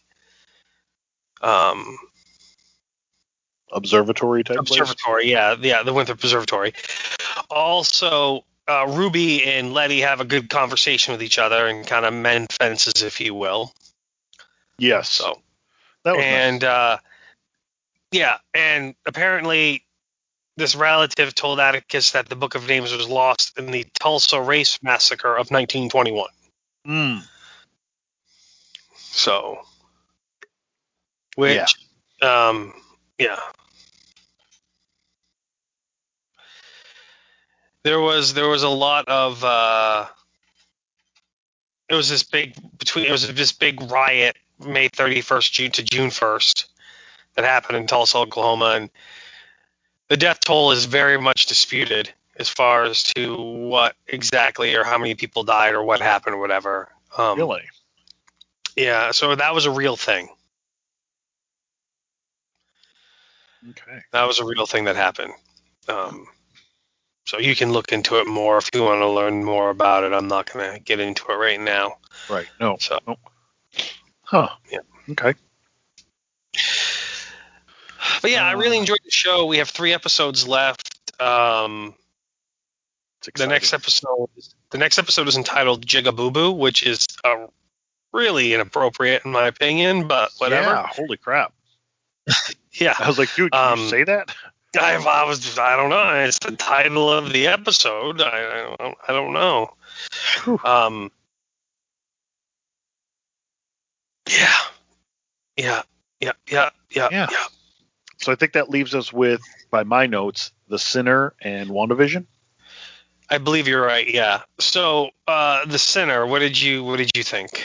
observatory type observatory, place? Yeah, the Winthrop Observatory. Also, Ruby and Letty have a good conversation with each other and kind of mend fences, if you will. Yes. So that was nice. And apparently this relative told Atticus that the Book of Names was lost in the Tulsa Race Massacre of 1921. So, which, there was a lot of it was this big riot May 31st to June 1st that happened in Tulsa, Oklahoma, and the death toll is very much disputed as far as to what exactly or how many people died or what happened or whatever. Really? Yeah, so that was a real thing. Okay. That was a real thing that happened. So you can look into it more if you want to learn more about it. I'm not going to get into it right now. Right. No. So. Nope. Huh. Yeah. Okay. But yeah, I really enjoyed the show. We have 3 episodes left. The next episode is entitled Jigaboo, which is really inappropriate in my opinion, but whatever. Yeah. Holy crap. Yeah. I was like, dude, can you say that? I don't know. It's the title of the episode. I don't know. Yeah. So I think that leaves us with, by my notes, The Sinner and WandaVision. I believe you're right. Yeah. So, The Sinner. What did you think?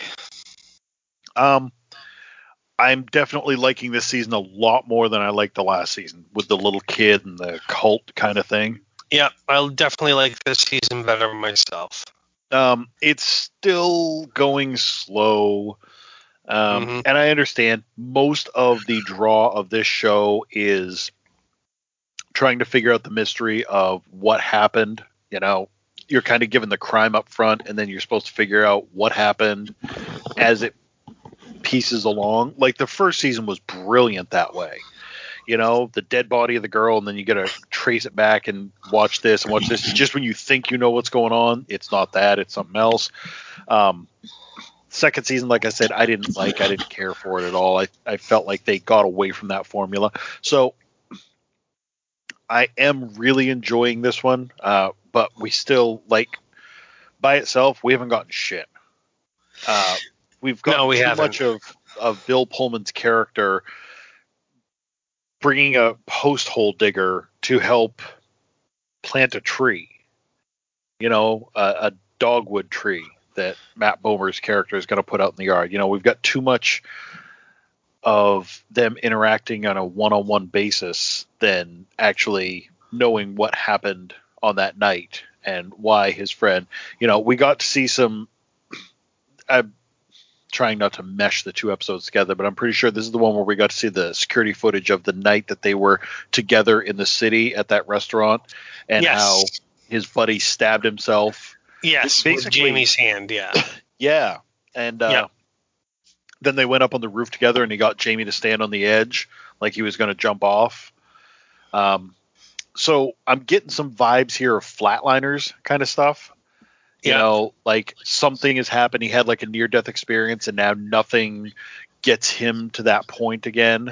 I'm definitely liking this season a lot more than I liked the last season with the little kid and the cult kind of thing. Yeah, I definitely like this season better myself. It's still going slow. And I understand most of the draw of this show is trying to figure out the mystery of what happened. You know, you're kind of given the crime up front, and then you're supposed to figure out what happened as it pieces along. Like the first season was brilliant that way. You know, the dead body of the girl, and then you got to trace it back and watch this and watch this. And just when you think you know what's going on, it's not that, it's something else. Second season, like I said, I didn't care for it at all. I felt like they got away from that formula. So I am really enjoying this one, but we still, like, by itself, we haven't gotten shit. We've got too much of Bill Pullman's character bringing a post hole digger to help plant a tree. You know, a dogwood tree that Matt Bomer's character is going to put out in the yard. You know, we've got too much of them interacting on a one-on-one basis than actually knowing what happened on that night and why his friend, you know, we got to see some, I'm trying not to mesh the 2 episodes together, but I'm pretty sure this is the one where we got to see the security footage of the night that they were together in the city at that restaurant and how his buddy stabbed himself. Yes, with Jamie's hand, yeah. Yeah, and then they went up on the roof together, and he got Jamie to stand on the edge like he was going to jump off. So I'm getting some vibes here of Flatliners kind of stuff. You know, like something has happened. He had like a near-death experience, and now nothing gets him to that point again.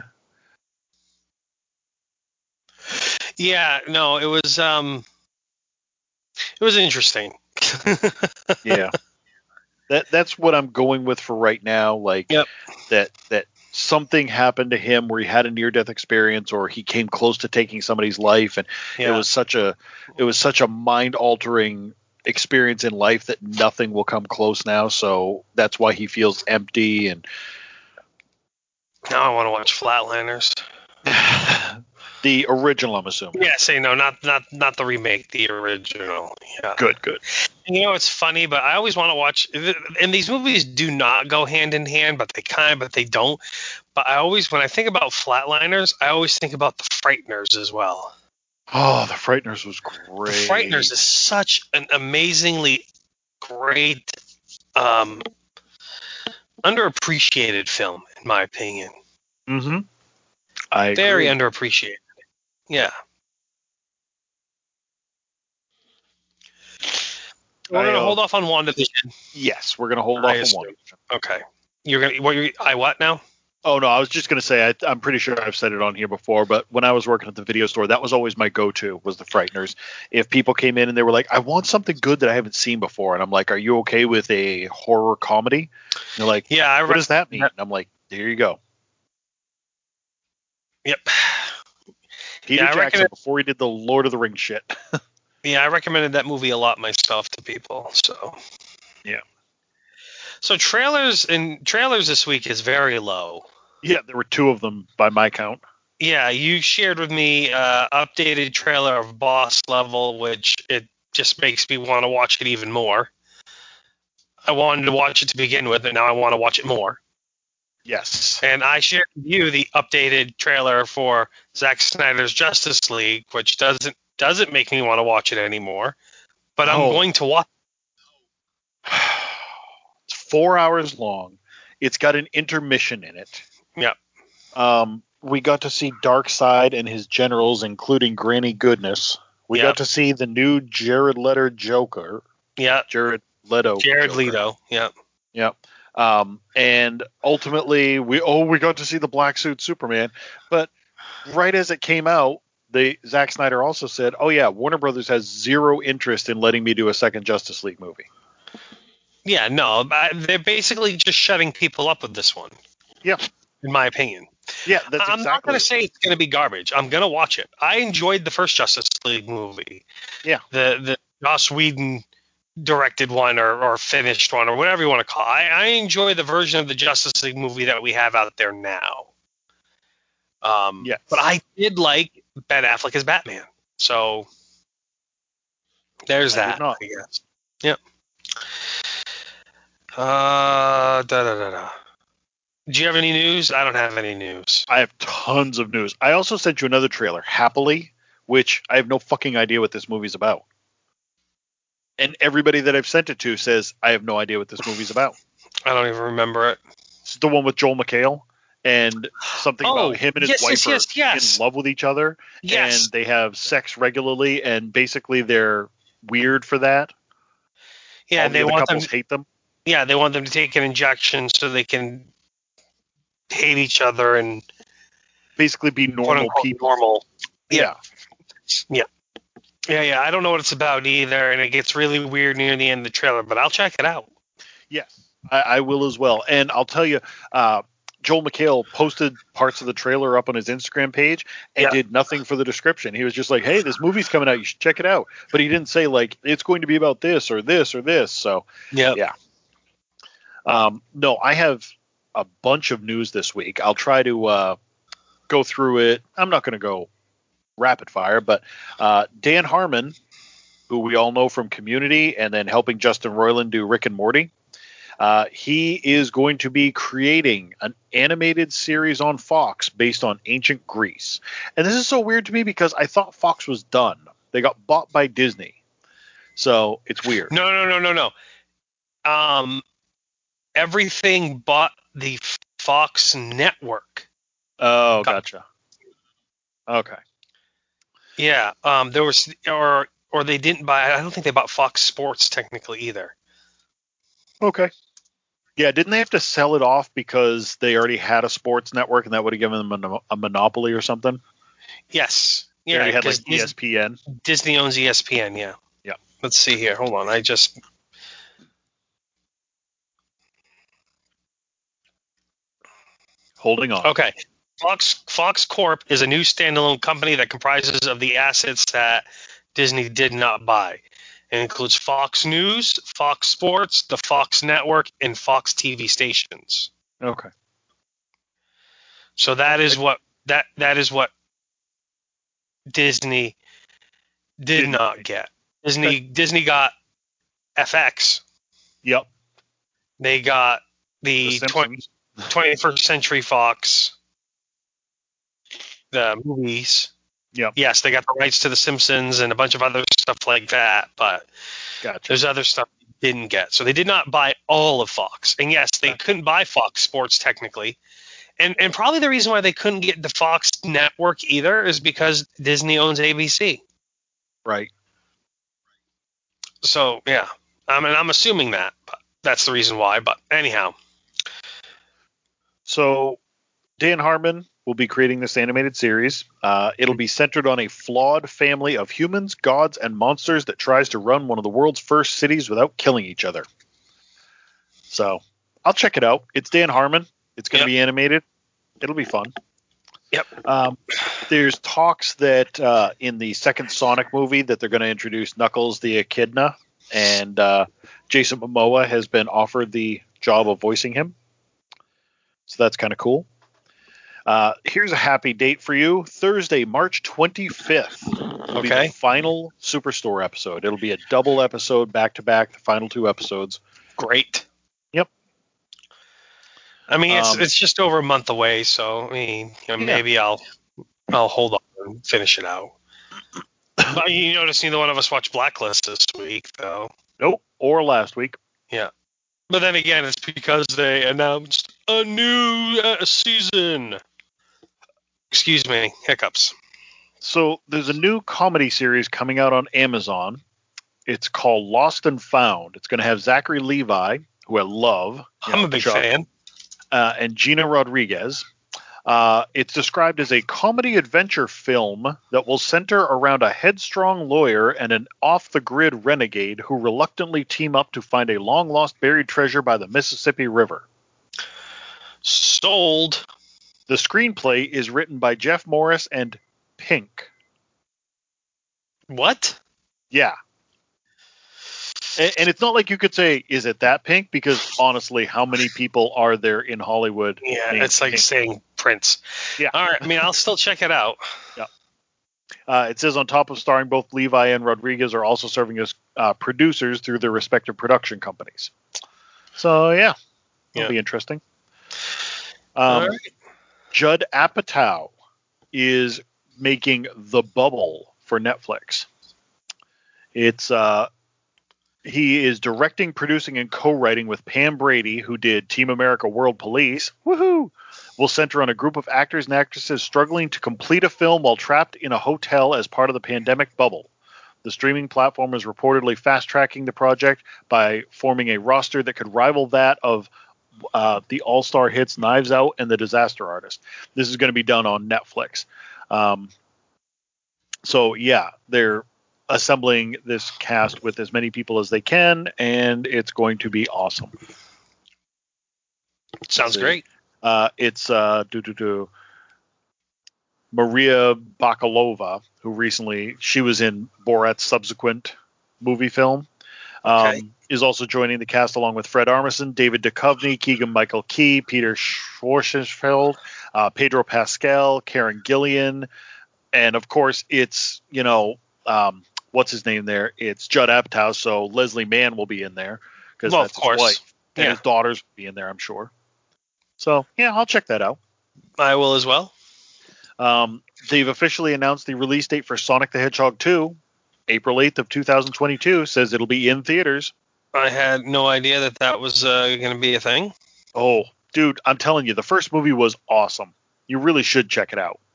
Yeah, no, it was interesting. Yeah. That's what I'm going with for right now. Like that something happened to him where he had a near-death experience, or he came close to taking somebody's life, and it was such a mind-altering experience in life that nothing will come close now. So that's why he feels empty. And now I want to watch Flatliners. the original, I'm assuming. Yeah, say no, not the remake, the original. Yeah. Good. You know, it's funny, but I always want to watch. And these movies do not go hand in hand, but they don't. But I always, when I think about Flatliners, I always think about The Frighteners as well. Oh, The Frighteners was great. The Frighteners is such an amazingly great, underappreciated film, in my opinion. Mm-hmm. Very agree. underappreciated. Yeah. We're going to hold off on WandaVision. Yes, we're going to hold off on WandaVision. Okay. What now? Oh, no, I was just going to say, I'm pretty sure I've said it on here before, but when I was working at the video store, that was always my go-to, was The Frighteners. If people came in and they were like, I want something good that I haven't seen before, and I'm like, are you okay with a horror comedy? And they're like, yeah, what does that mean? And I'm like, there you go. Yep. Peter Jackson, before he did the Lord of the Rings shit. Yeah, I recommended that movie a lot myself to people, so. Yeah. So trailers this week is very low. Yeah, there were 2 of them by my count. Yeah, you shared with me updated trailer of Boss Level, which it just makes me want to watch it even more. I wanted to watch it to begin with, and now I want to watch it more. Yes. And I shared with you the updated trailer for Zack Snyder's Justice League, which doesn't make me want to watch it anymore. But I'm going to watch it. It's 4 hours long. It's got an intermission in it. Yep. We got to see Darkseid and his generals, including Granny Goodness. We got to see the new Jared Leto Joker. Yeah. Jared Leto. Yep. Yep. And ultimately, we got to see the black suit Superman. But right as it came out, Zack Snyder also said, "Oh yeah, Warner Brothers has zero interest in letting me do a second Justice League movie." Yeah, no, they're basically just shutting people up with this one. Yeah. In my opinion. Yeah, that's I'm not going to say it's going to be garbage. I'm going to watch it. I enjoyed the first Justice League movie. Yeah. The Joss Whedon directed one or finished one or whatever you want to call it. I enjoy the version of the Justice League movie that we have out there now. Yes. But I did like Ben Affleck as Batman. So there's that, I guess. Yep. Do you have any news? I don't have any news. I have tons of news. I also sent you another trailer, Happily, which I have no fucking idea what this movie's about. And everybody that I've sent it to says, I have no idea what this movie's about. I don't even remember it. It's the one with Joel McHale and something about him and his wife are in love with each other. Yes. And they have sex regularly, and basically they're weird for that. Yeah, all the other couples hate them. Yeah, they want them to take an injection so they can hate each other and basically be normal people. Normal. Yeah. I don't know what it's about either, and it gets really weird near the end of the trailer, but I'll check it out. Yes, I will as well. And I'll tell you, Joel McHale posted parts of the trailer up on his Instagram page and did nothing for the description. He was just like, hey, this movie's coming out. You should check it out. But he didn't say, like, it's going to be about this or this or this. So, yeah. No, I have a bunch of news this week. I'll try to go through it. I'm not going to go rapid fire, but Dan Harmon, who we all know from Community and then helping Justin Roiland do Rick and Morty, he is going to be creating an animated series on Fox based on ancient Greece. And this is so weird to me because I thought Fox was done. They got bought by Disney. So it's weird. No. Everything but the Fox network. Oh, gotcha. Okay. Yeah. There was, or they didn't buy. I don't think they bought Fox Sports technically either. Okay. Yeah, didn't they have to sell it off because they already had a sports network and that would have given them a monopoly or something? Yes. Yeah, they had like ESPN. Disney owns ESPN. Yeah. Yeah. Let's see here. Hold on. Holding on. Okay. Fox Corp is a new standalone company that comprises of the assets that Disney did not buy. It includes Fox News, Fox Sports, the Fox Network, and Fox TV stations. Okay. So that is what Disney did not get. Disney got FX. Yep. They got the 21st Century Fox, the movies. Yep. Yes, they got the rights to The Simpsons and a bunch of other stuff like that, but there's other stuff they didn't get. So they did not buy all of Fox. And yes, they couldn't buy Fox Sports technically. And probably the reason why they couldn't get the Fox network either is because Disney owns ABC. Right. So, yeah. I'm assuming that. But that's the reason why. But anyhow. So Dan Harmon will be creating this animated series. It'll be centered on a flawed family of humans, gods, and monsters that tries to run one of the world's first cities without killing each other. So I'll check it out. It's Dan Harmon. It's going to be animated. It'll be fun. Yep. There's talks that in the second Sonic movie that they're going to introduce Knuckles the Echidna, and Jason Momoa has been offered the job of voicing him. So that's kind of cool. Here's a happy date for you. Thursday, March 25th will be the final Superstore episode. It'll be a double episode back-to-back, the final two episodes. Great. Yep. I mean, it's just over a month away, so I mean, maybe I'll hold on and finish it out. But you notice neither one of us watched Blacklist this week, though. Nope. Or last week. Yeah. But then again, it's because they announced a new season. Excuse me, hiccups. So there's a new comedy series coming out on Amazon. It's called Lost and Found. It's going to have Zachary Levi, who I love. I'm a big fan. And Gina Rodriguez. It's described as a comedy adventure film that will center around a headstrong lawyer and an off-the-grid renegade who reluctantly team up to find a long-lost buried treasure by the Mississippi River. Sold. The screenplay is written by Jeff Morris and Pink. What? Yeah. And it's not like you could say, is it that Pink? Because honestly, how many people are there in Hollywood? Yeah, it's like saying Prince. Yeah. All right. I mean, I'll still check it out. Yeah. It says on top of starring, both Levi and Rodriguez are also serving as producers through their respective production companies. So, yeah. It'll be interesting. All right. Judd Apatow is making The Bubble for Netflix. It's he is directing, producing, and co-writing with Pam Brady, who did Team America World Police. Woohoo! Will center on a group of actors and actresses struggling to complete a film while trapped in a hotel as part of the pandemic bubble. The streaming platform is reportedly fast-tracking the project by forming a roster that could rival that of the all-star hits Knives Out and The Disaster Artist. This is going to be done on Netflix. So, yeah, they're assembling this cast with as many people as they can, and it's going to be awesome. Sounds great. It's Maria Bakalova, who recently, she was in Borat's subsequent movie film, is also joining the cast along with Fred Armisen, David Duchovny, Keegan-Michael Key, Peter Schwarzenegger, Pedro Pascal, Karen Gillian, and of course it's, what's his name there? It's Judd Apatow, so Leslie Mann will be in there because that's his wife. And his daughters will be in there, I'm sure. So, yeah, I'll check that out. I will as well. They've officially announced the release date for Sonic the Hedgehog 2, April 8th of 2022. Says it'll be in theaters. I had no idea that was going to be a thing. Oh, dude, I'm telling you, the first movie was awesome. You really should check it out.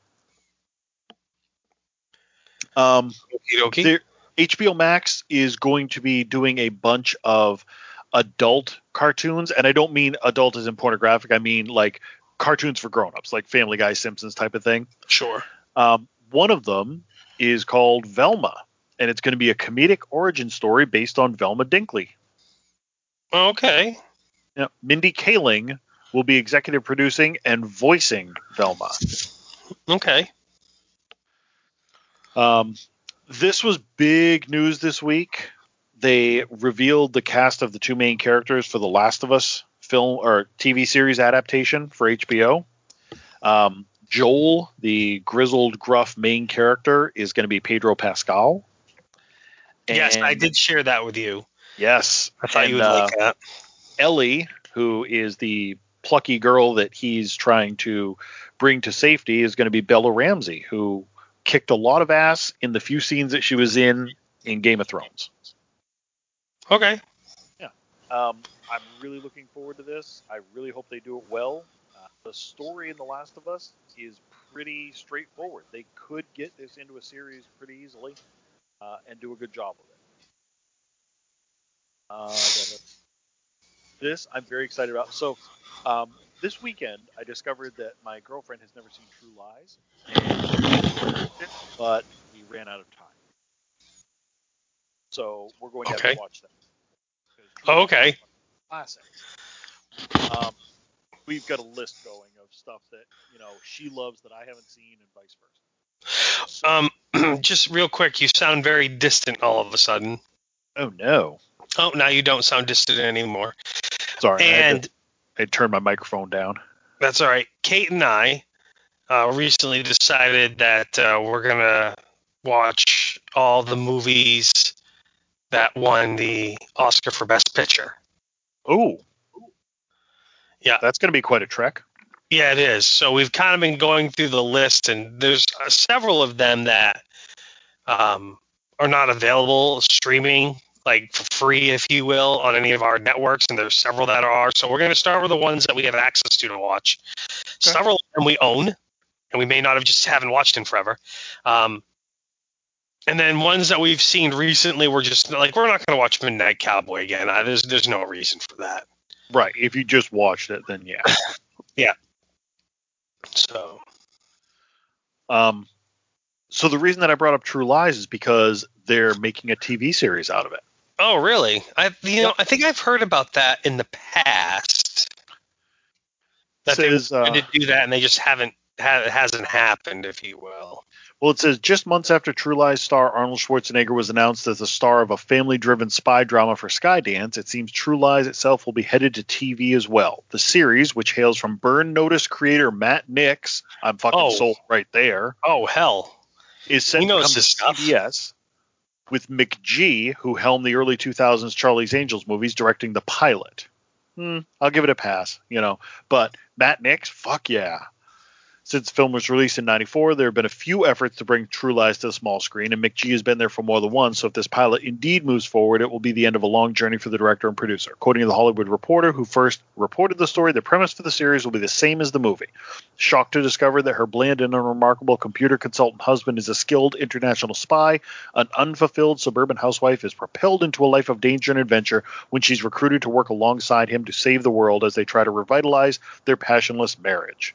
HBO Max is going to be doing a bunch of adult cartoons, and I don't mean adult as in pornographic. I mean like cartoons for grown-ups, like Family Guy, Simpsons type of thing. Sure. One of them is called Velma, and it's going to be a comedic origin story based on Velma Dinkley. Okay. Mindy Kaling will be executive producing and voicing Velma. Okay. This was big news this week. They revealed the cast of the two main characters for the Last of Us film or TV series adaptation for HBO. Joel, the grizzled, gruff main character, is going to be Pedro Pascal. Yes, I did share that with you. Yes. I thought you would like that. Ellie, who is the plucky girl that he's trying to bring to safety, is going to be Bella Ramsey, who kicked a lot of ass in the few scenes that she was in Game of Thrones. Okay. Yeah. I'm really looking forward to this. I really hope they do it well. The story in The Last of Us is pretty straightforward. They could get this into a series pretty easily and do a good job of it. This I'm very excited about. So this weekend I discovered that my girlfriend has never seen True Lies, but we ran out of time. So we're going to have to watch that. Oh, okay. Classic. We've got a list going of stuff that she loves that I haven't seen, and vice versa. Just real quick, you sound very distant all of a sudden. Oh no. Oh, now you don't sound distant anymore. Sorry, and I turned my microphone down. That's all right. Kate and I recently decided that we're gonna watch all the movies that won the Oscar for Best Picture. Oh. Yeah. That's going to be quite a trek. Yeah, it is. So we've kind of been going through the list, and there's several of them that are not available streaming, like for free, if you will, on any of our networks, and there's several that are. So we're going to start with the ones that we have access to watch. Okay. Several of them we own, and we may not have just haven't watched in forever. And then ones that we've seen recently, we're just like, we're not going to watch Midnight Cowboy again. There's no reason for that. Right. If you just watched it, then yeah. Yeah. So the reason that I brought up True Lies is because they're making a TV series out of it. Oh, really? I think I've heard about that in the past. That they wanted to do that, and they just it hasn't happened, if you will. Well, it says just months after True Lies star Arnold Schwarzenegger was announced as the star of a family-driven spy drama for Skydance, it seems True Lies itself will be headed to TV as well. The series, which hails from Burn Notice creator Matt Nix, I'm fucking sold right there. Oh, hell. Is set to come to CBS with McG, who helmed the early 2000s Charlie's Angels movies, directing the pilot. I'll give it a pass, But Matt Nix, fuck yeah. Since the film was released in 1994, there have been a few efforts to bring True Lies to the small screen, and McG has been there for more than once, so if this pilot indeed moves forward, it will be the end of a long journey for the director and producer. According to The Hollywood Reporter, who first reported the story, the premise for the series will be the same as the movie. Shocked to discover that her bland and unremarkable computer consultant husband is a skilled international spy, an unfulfilled suburban housewife is propelled into a life of danger and adventure when she's recruited to work alongside him to save the world as they try to revitalize their passionless marriage.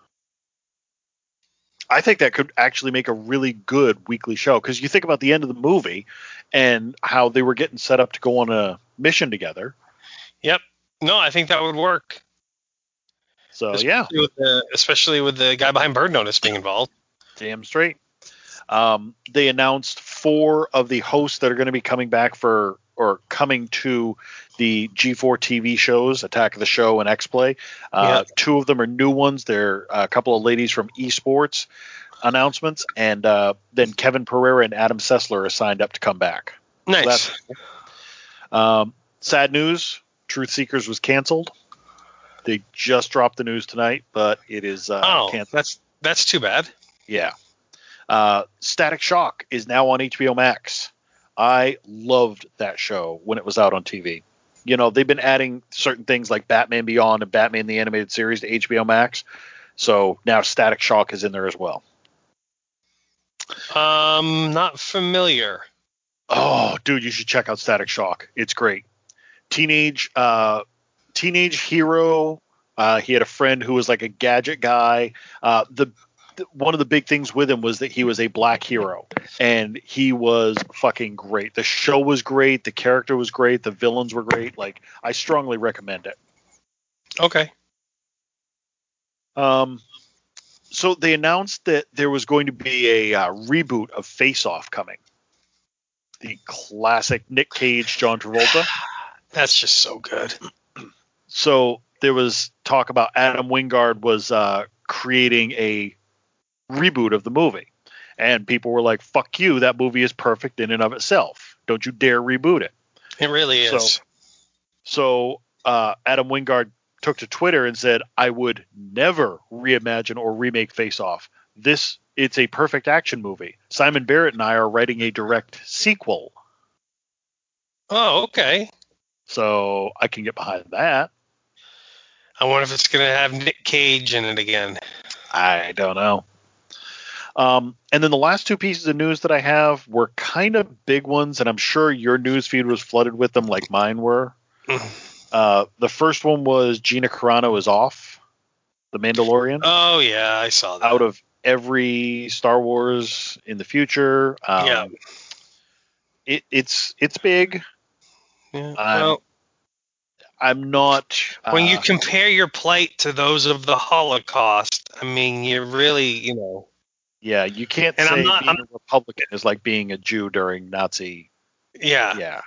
I think that could actually make a really good weekly show, because you think about the end of the movie and how they were getting set up to go on a mission together. Yep. No, I think that would work. So, especially with the guy behind Burn Notice being involved. Damn straight. They announced 4 of the hosts that are going to be coming back coming to the G4 TV shows, Attack of the Show and X-Play. 2 of them are new ones. They're a couple of ladies from esports announcements, and then Kevin Pereira and Adam Sessler are signed up to come back. Nice. So sad news, Truth Seekers was canceled. They just dropped the news tonight, but it is canceled. That's too bad. Yeah. Static Shock is now on HBO Max. I loved that show when it was out on TV. They've been adding certain things like Batman Beyond and Batman the Animated Series to HBO Max. So now Static Shock is in there as well. Not familiar. Oh, dude, you should check out Static Shock. It's great. Teenage hero. He had a friend who was like a gadget guy. One of the big things with him was that he was a black hero, and he was fucking great. The show was great. The character was great. The villains were great. Like, I strongly recommend it. Okay. So they announced that there was going to be a reboot of Face Off coming. The classic Nick Cage, John Travolta. That's just so good. So there was talk about Adam Wingard was creating a reboot of the movie. And people were like, fuck you, that movie is perfect in and of itself. Don't you dare reboot it. It really is. So Adam Wingard took to Twitter and said, I would never reimagine or remake Face Off. It's a perfect action movie. Simon Barrett and I are writing a direct sequel. Oh, okay. So I can get behind that. I wonder if it's going to have Nick Cage in it again. I don't know. And then the last two pieces of news that I have were kind of big ones, and I'm sure your news feed was flooded with them like mine were. The first one was Gina Carano is off The Mandalorian. Oh, yeah, I saw that. Out of every Star Wars in the future. Yeah. It's big. Yeah. I'm not. When you compare your plight to those of the Holocaust, I mean, you're really, Yeah, you can't say being a Republican is like being a Jew during Nazi. Yeah.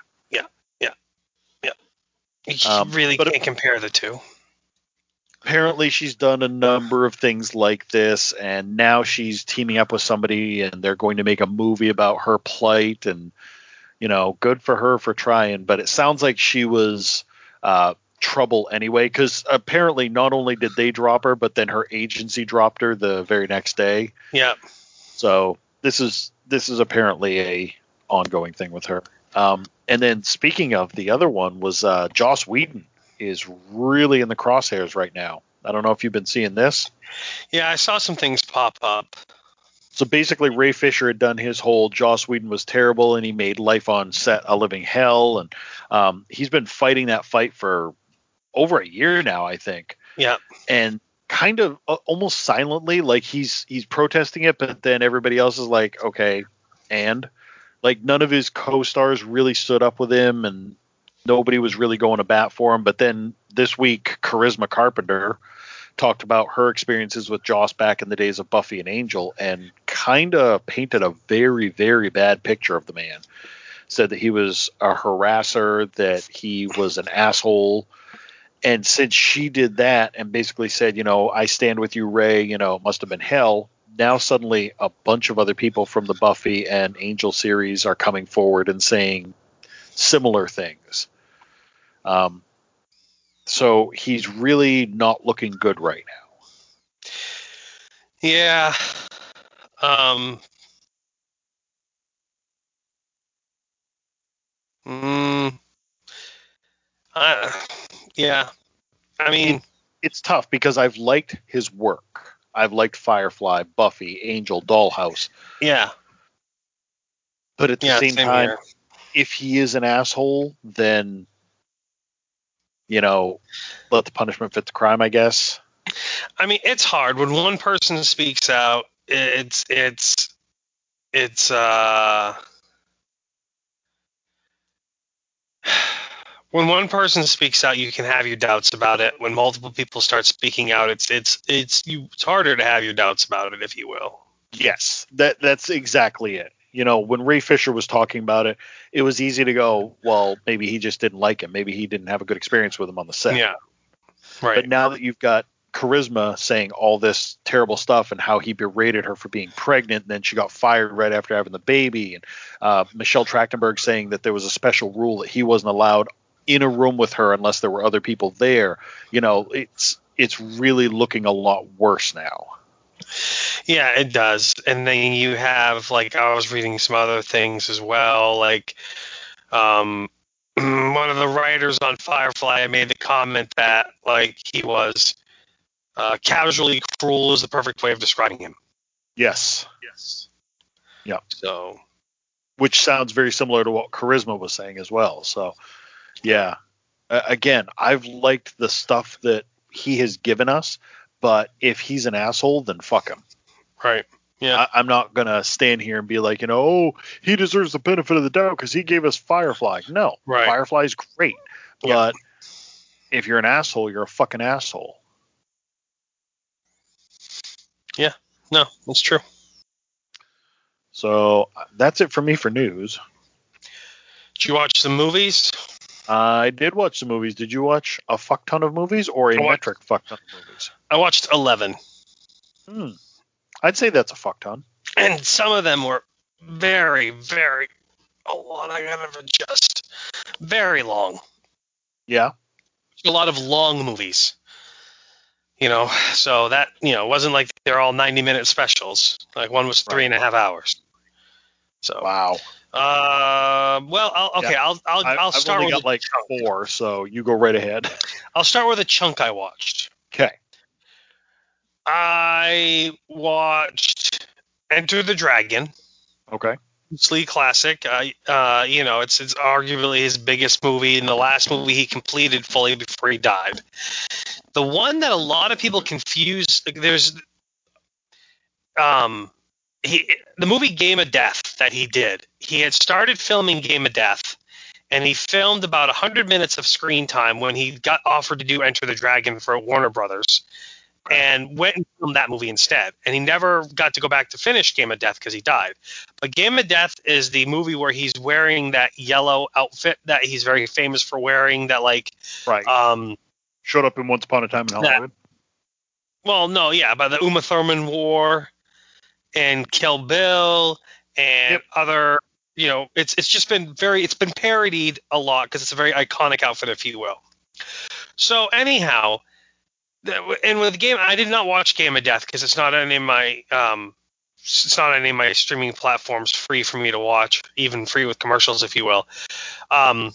You really can't compare the two. Apparently, she's done a number of things like this, and now she's teaming up with somebody, and they're going to make a movie about her plight, and good for her for trying. But it sounds like she was trouble anyway, because apparently not only did they drop her, but then her agency dropped her the very next day. Yeah. So this is apparently a ongoing thing with her. And then speaking of, the other one was Joss Whedon is really in the crosshairs right now. I don't know if you've been seeing this. Yeah, I saw some things pop up. So basically, Ray Fisher had done his whole Joss Whedon was terrible, and he made life on set a living hell. And he's been fighting that fight for over a year now, I think. Yeah. And kind of almost silently, like he's protesting it, but then everybody else is like, okay, and like none of his co-stars really stood up with him, and nobody was really going to bat for him. But then this week, Charisma Carpenter talked about her experiences with Joss back in the days of Buffy and Angel, and kind of painted a very, very bad picture of the man. Said that he was a harasser, that he was an asshole. And since she did that and basically said, I stand with you, Ray, it must have been hell. Now suddenly a bunch of other people from the Buffy and Angel series are coming forward and saying similar things. So he's really not looking good right now. Yeah. Yeah. I mean, it's tough because I've liked his work. I've liked Firefly, Buffy, Angel, Dollhouse. Yeah. But at the same time, if he is an asshole, then, let the punishment fit the crime, I guess. I mean, it's hard when one person speaks out. When one person speaks out, you can have your doubts about it. When multiple people start speaking out, it's harder to have your doubts about it, if you will. Yes, that's exactly it. When Ray Fisher was talking about it, it was easy to go, well, maybe he just didn't like him. Maybe he didn't have a good experience with him on the set. Yeah, right. But now that you've got Charisma saying all this terrible stuff and how he berated her for being pregnant, and then she got fired right after having the baby, and Michelle Trachtenberg saying that there was a special rule that he wasn't allowed in a room with her unless there were other people there. It's really looking a lot worse now. Yeah, it does. And then you have, like, I was reading some other things as well. Like, one of the writers on Firefly made the comment that, like, he was casually cruel is the perfect way of describing him. Yes. Yeah. So, which sounds very similar to what Charisma was saying as well. So, yeah. Again, I've liked the stuff that he has given us, but if he's an asshole, then fuck him. Right. Yeah. I'm not going to stand here and be like, he deserves the benefit of the doubt because he gave us Firefly. No. Right. Firefly's great. But if you're an asshole, you're a fucking asshole. Yeah, no, that's true. So that's it for me for news. Did you watch some movies? I did watch some movies. Did you watch a fuck ton of movies or a metric fuck ton of movies? I watched 11. I'd say that's a fuck ton. And some of them were very, very, hold on, I gotta adjust. Very long. Yeah. A lot of long movies. So that, it wasn't like they're all 90-minute specials. Like one was 3.5 hours. So. Wow. Well, I'll I've start only with got like 4, so you go right ahead. I'll start with a chunk I watched. Okay. I watched Enter the Dragon. Okay. Bruce Lee classic. It's arguably his biggest movie and the last movie he completed fully before he died. The one that a lot of people confuse, there's the movie Game of Death that he did. He had started filming Game of Death, and he filmed about 100 minutes of screen time when he got offered to do Enter the Dragon for Warner Brothers, and went and filmed that movie instead. And he never got to go back to finish Game of Death because he died. But Game of Death is the movie where he's wearing that yellow outfit that he's very famous for wearing. That showed up in Once Upon a Time in Hollywood. By the Uma Thurman War and Kill Bill and other. It's been parodied a lot because it's a very iconic outfit, if you will. So anyhow. And with the game, I did not watch Game of Death because it's not any of my streaming platforms free for me to watch, even free with commercials, if you will. But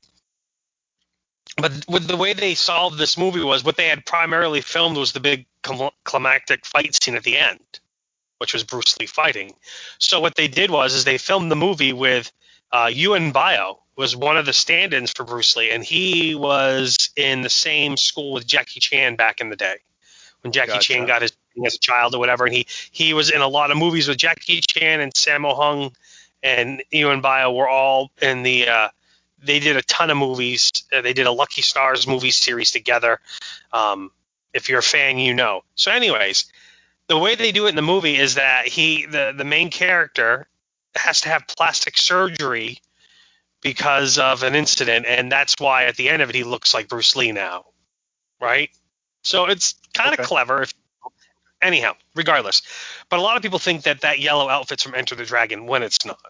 with the way they solved this movie was what they had primarily filmed was the big climactic fight scene at the end, which was Bruce Lee fighting. So what they did is they filmed the movie with Yuen Bio was one of the stand-ins for Bruce Lee, and he was in the same school with Jackie Chan back in the day when Jackie Chan got his as a child or whatever. And he was in a lot of movies with Jackie Chan, and Sammo Hung and Yuen Bio were all in the they did a ton of movies. They did a Lucky Stars movie series together. If you're a fan, you know. So anyways, the way they do it in the movie is that the main character has to have plastic surgery because of an incident, and that's why at the end of it he looks like Bruce Lee now, right? So it's kind of clever. Anyhow, regardless. But a lot of people think that yellow outfit's from Enter the Dragon when it's not.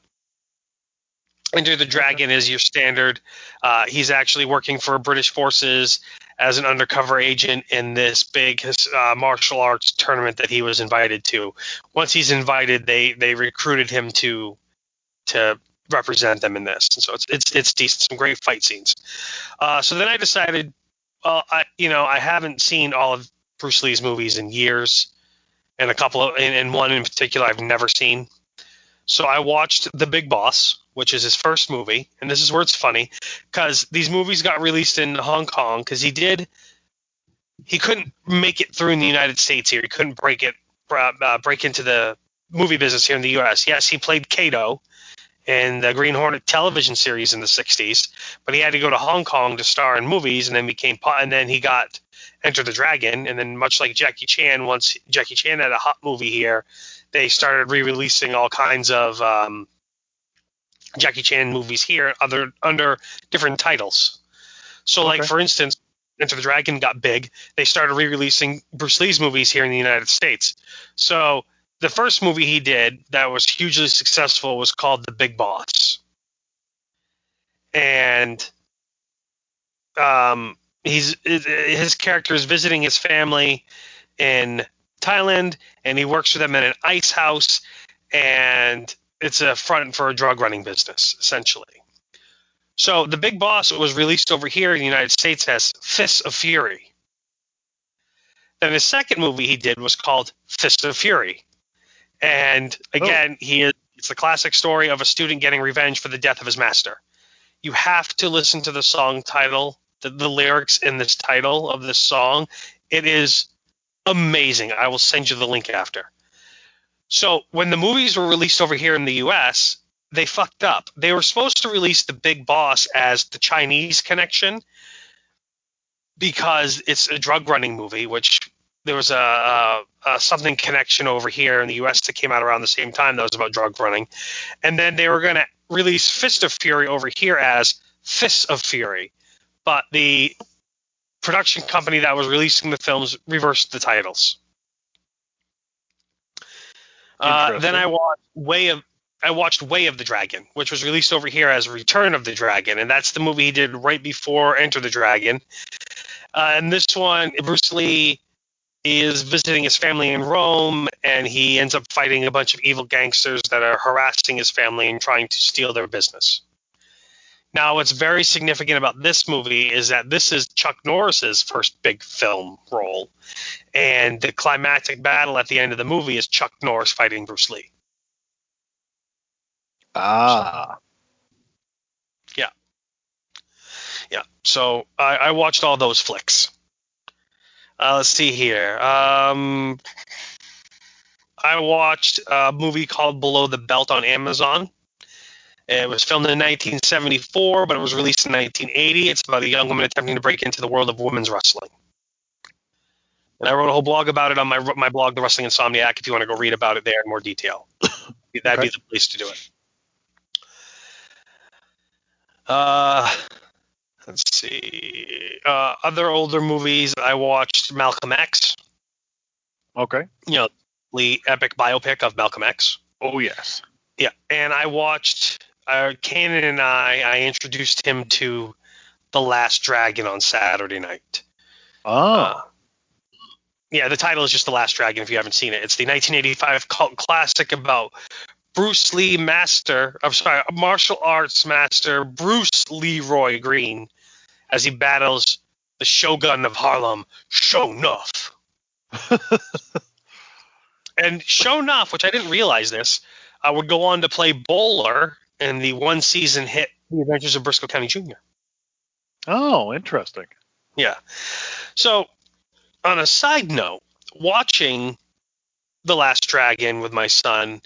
Enter the Dragon is your standard. He's actually working for British forces as an undercover agent in this big martial arts tournament that he was invited to. Once he's invited, they recruited him to represent them in this, and so it's decent, some great fight scenes. So then I decided, I haven't seen all of Bruce Lee's movies in years, and and one in particular I've never seen. So I watched The Big Boss, which is his first movie, and this is where it's funny because these movies got released in Hong Kong because he couldn't make it through in the United States here. He couldn't break into the movie business here in the U.S. Yes, he played Kato in the Green Hornet television series in the 60s, but he had to go to Hong Kong to star in movies, and then he got Enter the Dragon, and then much like Jackie Chan, once Jackie Chan had a hot movie here, they started re-releasing all kinds of Jackie Chan movies here under different titles. So for instance, Enter the Dragon got big. They started re-releasing Bruce Lee's movies here in the United States. So the first movie he did that was hugely successful was called The Big Boss. And his character is visiting his family in Thailand, and he works for them in an ice house, and it's a front for a drug running business, essentially. So The Big Boss was released over here in the United States as Fists of Fury. Then his second movie he did was called Fist of Fury. And again, it's the classic story of a student getting revenge for the death of his master. You have to listen to the song title, the lyrics in this title of this song. It is amazing. I will send you the link after. So when the movies were released over here in the U.S., they fucked up. They were supposed to release The Big Boss as the Chinese connection because it's a drug running movie, which there was a something connection over here in the U.S. that came out around the same time that was about drug running, and then they were going to release Fist of Fury over here as Fists of Fury, but the production company that was releasing the films reversed the titles. Then I watched Way of the Dragon, which was released over here as Return of the Dragon, and that's the movie he did right before Enter the Dragon. And this one, Bruce Lee is visiting his family in Rome, and he ends up fighting a bunch of evil gangsters that are harassing his family and trying to steal their business. Now, what's very significant about this movie is that this is Chuck Norris's first big film role, and the climactic battle at the end of the movie is Chuck Norris fighting Bruce Lee. Ah. Yeah. Yeah. So I watched all those flicks. Let's see here. I watched a movie called Below the Belt on Amazon. It was filmed in 1974, but it was released in 1980. It's about a young woman attempting to break into the world of women's wrestling. And I wrote a whole blog about it on my blog, The Wrestling Insomniac, if you want to go read about it there in more detail. That'd be the place to do it. Let's see. Other older movies, I watched Malcolm X. Okay. The epic biopic of Malcolm X. Oh, yes. Yeah, and I watched, Kanan and I introduced him to The Last Dragon on Saturday night. Oh. Yeah, the title is just The Last Dragon if you haven't seen it. It's the 1985 cult classic about Bruce Lee martial arts master Bruce Leroy Green as he battles the Shogun of Harlem, Sho'nuff. And Sho'nuff, which I didn't realize this, would go on to play Bowler in the one-season hit The Adventures of Briscoe County Jr. Oh, interesting. Yeah. So, on a side note, watching The Last Dragon with my son,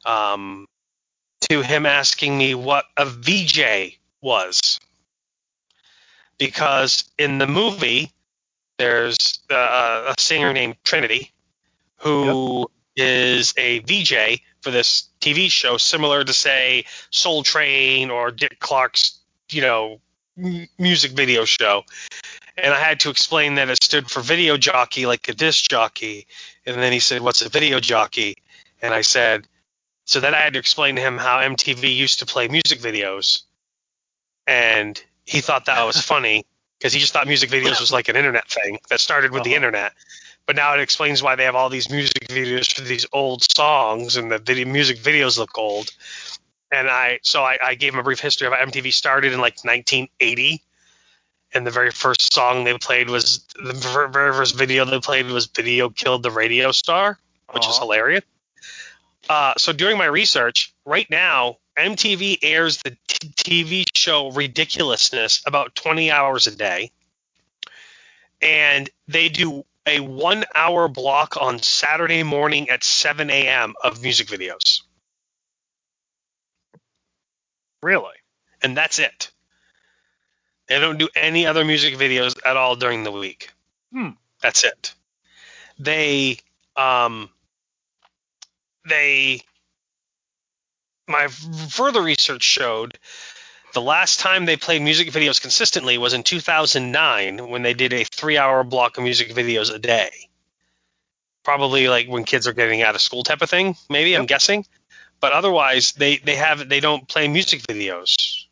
to him asking me what a VJ was. Because in the movie, there's a singer named Trinity who is a VJ for this TV show, similar to, say, Soul Train or Dick Clark's, music video show. And I had to explain that it stood for video jockey, like a disc jockey. And then he said, "What's a video jockey?" And I said, so then I had to explain to him how MTV used to play music videos. And he thought that was funny because he just thought music videos was like an internet thing that started with the internet. But now it explains why they have all these music videos for these old songs, and the music videos look old. And I gave him a brief history of how MTV started in like 1980. And the very first song they played was, the very first video they played was Video Killed the Radio Star, which is hilarious. So during my research, right now, MTV airs the TV show Ridiculousness about 20 hours a day. And they do a 1-hour block on Saturday morning at 7 a.m. of music videos. Really? And that's it. They don't do any other music videos at all during the week. That's it. My further research showed the last time they played music videos consistently was in 2009 when they did a 3-hour block of music videos a day. Probably like when kids are getting out of school type of thing, maybe, I'm guessing. But otherwise, they don't play music videos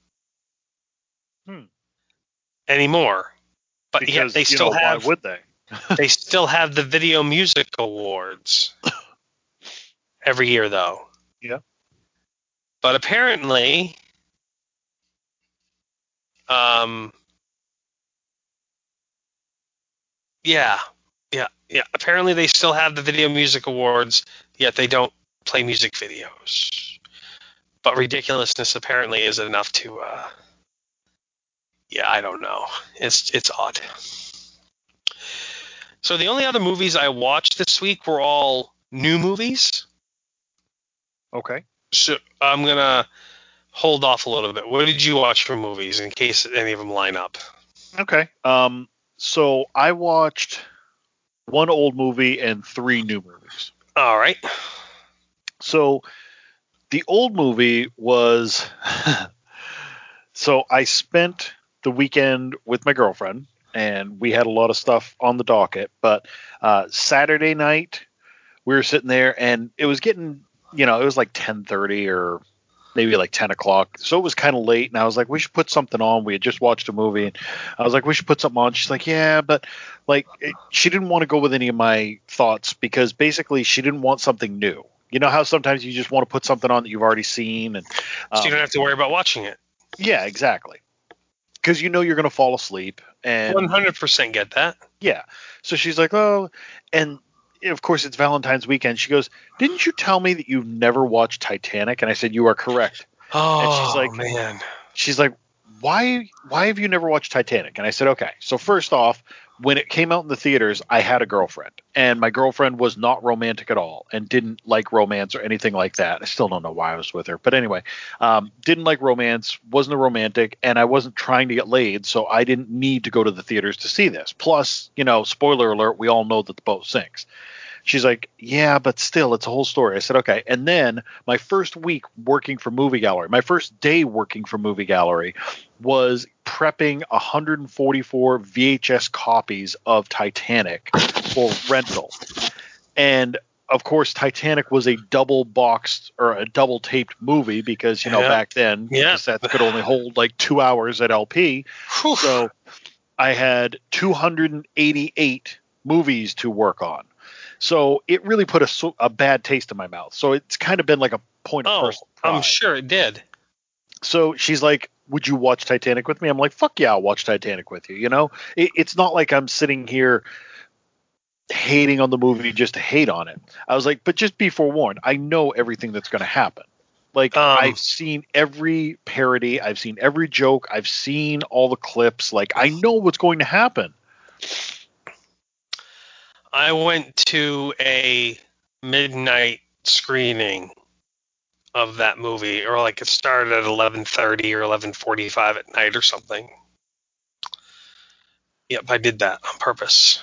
anymore. But because, yet they still have. Why would they? They still have the Video Music Awards every year, though. Yeah. But apparently, apparently they still have the Video Music Awards, yet they don't play music videos. But Ridiculousness apparently is enough to, I don't know. It's odd. So the only other movies I watched this week were all new movies. Okay. So I'm going to hold off a little bit. What did you watch for movies in case any of them line up? Okay. So I watched one old movie, and 3 new movies. All right. So the old movie was so I spent the weekend with my girlfriend, and we had a lot of stuff on the docket. But Saturday night, we were sitting there, and it was getting, it was like 10:30 or maybe like 10 o'clock. So it was kind of late, and I was like, we should put something on. We had just watched a movie, and I was like, we should put something on. She's like, yeah, but she didn't want to go with any of my thoughts because basically she didn't want something new. You know how sometimes you just want to put something on that you've already seen, and so you don't have to worry about watching it. Yeah, exactly. Because you're going to fall asleep. And 100% get that. Yeah. So she's like, oh, and of course it's Valentine's weekend. She goes, didn't you tell me that you've never watched Titanic? And I said, you are correct. Oh, and she's like, man. She's like, why have you never watched Titanic? And I said, okay. So first off, when it came out in the theaters, I had a girlfriend, and my girlfriend was not romantic at all and didn't like romance or anything like that. I still don't know why I was with her, but anyway, didn't like romance, wasn't a romantic, and I wasn't trying to get laid, so I didn't need to go to the theaters to see this. Plus, spoiler alert, we all know that the boat sinks. She's like, yeah, but still, it's a whole story. I said, okay. And then my first week working for Movie Gallery, my first day working for Movie Gallery was prepping 144 VHS copies of Titanic for rental. And of course, Titanic was a double boxed or a double taped movie because, back then, cassettes could only hold like 2 hours at LP. Whew. So I had 288 movies to work on. So it really put a bad taste in my mouth. So it's kind of been like a point of personal pride. I'm sure it did. So she's like, would you watch Titanic with me? I'm like, fuck yeah, I'll watch Titanic with you. It's not like I'm sitting here hating on the movie just to hate on it. I was like, but just be forewarned. I know everything that's going to happen. Like, I've seen every parody. I've seen every joke. I've seen all the clips. Like, I know what's going to happen. I went to a midnight screening of that movie, or like it started at 11:30 or 11:45 at night or something. Yep, I did that on purpose.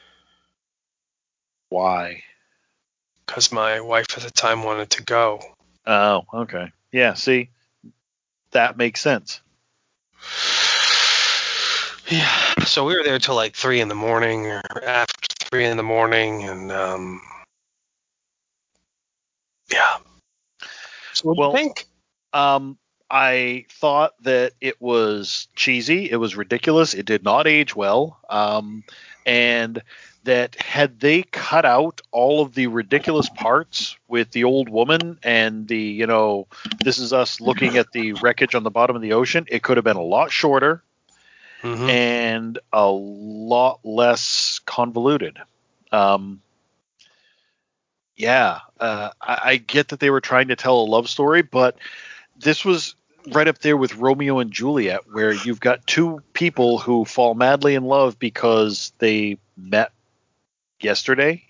Why? Because my wife at the time wanted to go. Oh, okay. Yeah, see? That makes sense. Yeah, so we were there till like 3 in the morning, or after 3 in the morning, and yeah. So what do you think? I thought that it was cheesy. It was ridiculous. It did not age well. And that had they cut out all of the ridiculous parts with the old woman and the, this is us looking at the wreckage on the bottom of the ocean, it could have been a lot shorter. Mm-hmm. And a lot less convoluted. I get that they were trying to tell a love story, but this was right up there with Romeo and Juliet, where you've got two people who fall madly in love because they met yesterday.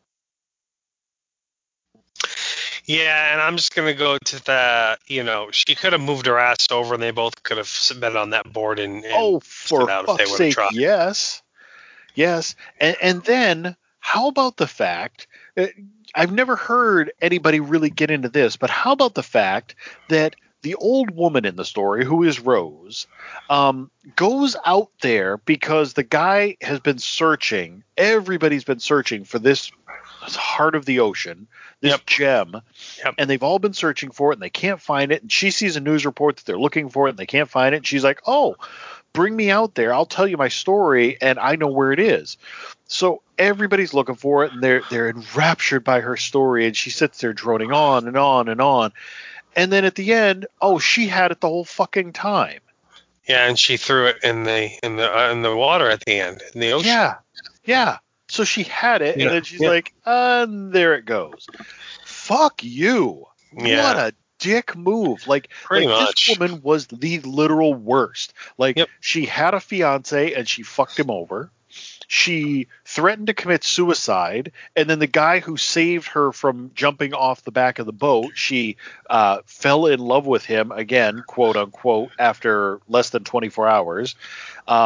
Yeah, and I'm just going to go to the, she could have moved her ass over and they both could have submitted on that board and for fuck's sake, yes. Yes. And then how about the fact, I've never heard anybody really get into this, but how about the fact that the old woman in the story, who is Rose, goes out there because the guy has been searching, everybody's been searching for this heart of the ocean, this gem, and they've all been searching for it and they can't find it, and she sees a news report that they're looking for it and they can't find it, and she's like, oh, bring me out there, I'll tell you my story and I know where it is. So everybody's looking for it and they're enraptured by her story, and she sits there droning on and on and on, and then at the end, she had it the whole fucking time. Yeah, and she threw it in the water at the end, in the ocean. Yeah. So she had it, and then she's like, there it goes. Fuck you. Yeah. What a dick move. Like this woman was the literal worst. She had a fiance, and she fucked him over. She threatened to commit suicide, and then the guy who saved her from jumping off the back of the boat, she fell in love with him again, quote unquote, after less than 24 hours.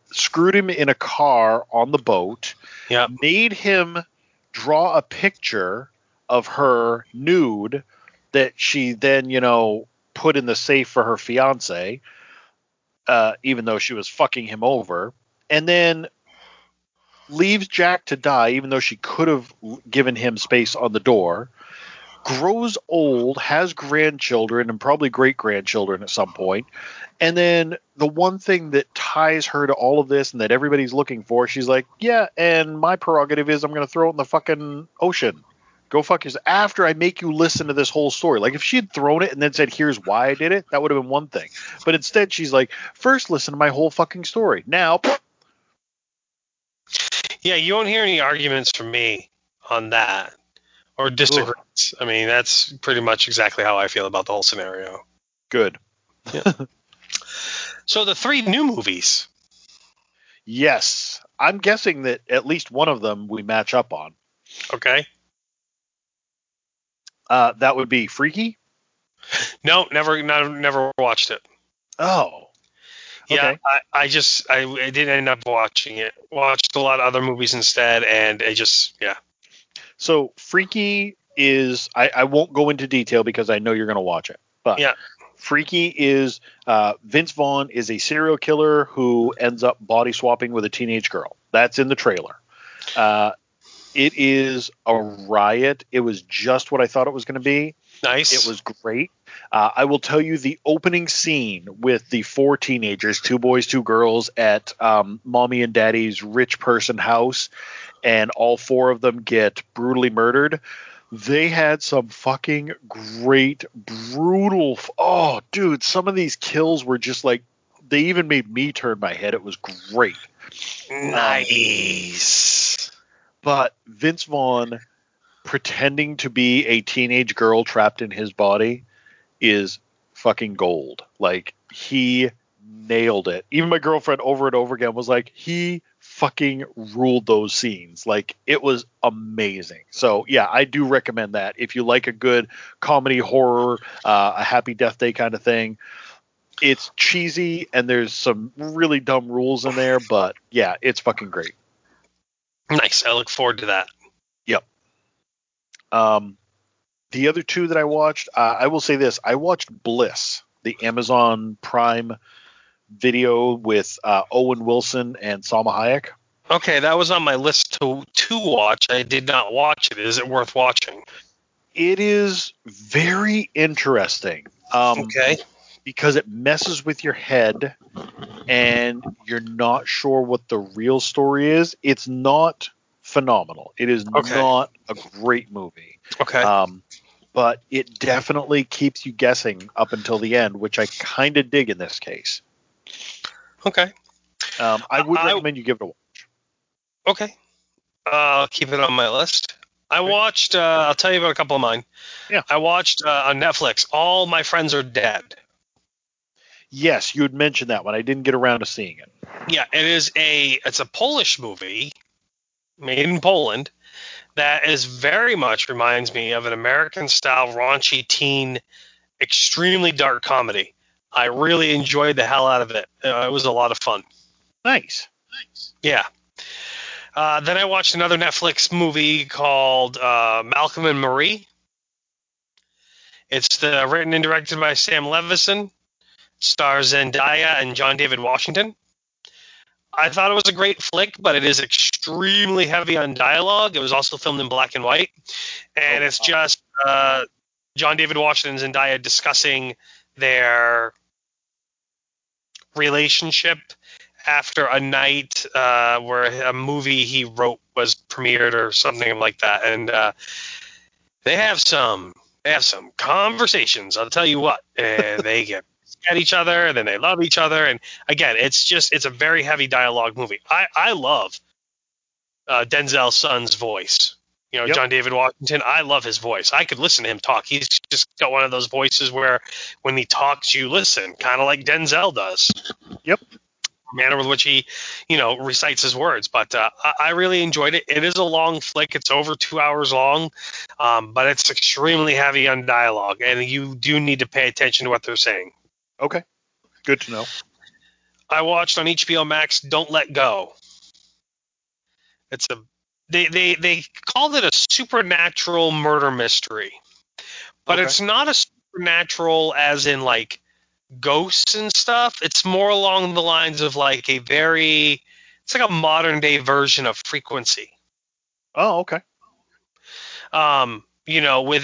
screwed him in a car on the boat, Yep. made him draw a picture of her nude that she then, put in the safe for her fiance, even though she was fucking him over, and then leaves Jack to die, even though she could have given him space on the door, grows old, has grandchildren and probably great-grandchildren at some point, and then the one thing that ties her to all of this and that everybody's looking for, she's like, yeah, and my prerogative is I'm going to throw it in the fucking ocean. Go fuck yourself. After I make you listen to this whole story. Like, if she had thrown it and then said, here's why I did it, that would have been one thing. But instead, she's like, first listen to my whole fucking story. Now, Yeah, you won't hear any arguments from me on that or disagreements. I mean, that's pretty much exactly how I feel about the whole scenario. good. So the 3 new movies. Yes. I'm guessing that at least one of them we match up on. Okay. That would be Freaky? No, never watched it. Oh. Yeah, Okay. I didn't end up watching it. Watched a lot of other movies instead, and yeah. So Freaky is, I won't go into detail because I know you're going to watch it. But Yeah. Freaky is, Vince Vaughn is a serial killer who ends up body swapping with a teenage girl. That's in the trailer. It is a riot. It was just what I thought it was going to be. Nice. It was great. I will tell you the opening scene with the 4 teenagers, 2 boys, 2 girls at mommy and daddy's rich person house, and all 4 of them get brutally murdered. They had some fucking great, brutal. Oh, dude, some of these kills were just like, they even made me turn my head. It was great. Nice. But Vince Vaughn pretending to be a teenage girl trapped in his body is fucking gold. Like, he nailed it. Even my girlfriend over and over again was like, he fucking ruled those scenes. Like, it was amazing. So yeah, I do recommend that if you like a good comedy horror, a Happy Death Day kind of thing. It's cheesy and there's some really dumb rules in there, but yeah, it's fucking great. Nice. I look forward to that. Yep. The other 2 that I watched, I will say this: I watched Bliss, the Amazon Prime video with Owen Wilson and Salma Hayek. Okay, that was on my list to watch. I did not watch it. Is it worth watching? It is very interesting. Okay. Because it messes with your head and you're not sure what the real story is. It's not phenomenal. It is not a great movie. Okay. But it definitely keeps you guessing up until the end, which I kind of dig in this case. Okay. I would recommend you give it a watch. Okay. I'll keep it on my list. I watched, I'll tell you about a couple of mine. Yeah. I watched on Netflix, All My Friends Are Dead. Yes, you had mentioned that one. I didn't get around to seeing it. Yeah, it's a Polish movie made in Poland that is very much reminds me of an American-style raunchy teen, extremely dark comedy. I really enjoyed the hell out of it. It was a lot of fun. Nice. Yeah. Then I watched another Netflix movie called Malcolm and Marie. It's written and directed by Sam Levinson, stars Zendaya and John David Washington. I thought it was a great flick, but it is extremely heavy on dialogue. It was also filmed in black and white, and it's just John David Washington and Zendaya discussing their relationship after a night where a movie he wrote was premiered or something like that, and they have some conversations. I'll tell you what, they get at each other, and then they love each other, and again, it's a very heavy dialogue movie. I love Denzel's son's voice. Yep. John David Washington, I love his voice. I could listen to him talk. He's just got one of those voices where when he talks, you listen, kind of like Denzel does. Yep. The manner with which he, recites his words. But I really enjoyed it. It is a long flick. It's over 2 hours long, but it's extremely heavy on dialogue, and you do need to pay attention to what they're saying. Okay. Good to know. I watched on HBO Max Don't Let Go. They called it a supernatural murder mystery, but Okay. it's not a supernatural as in like ghosts and stuff. It's more along the lines of like it's like a modern day version of Frequency. Oh, okay. With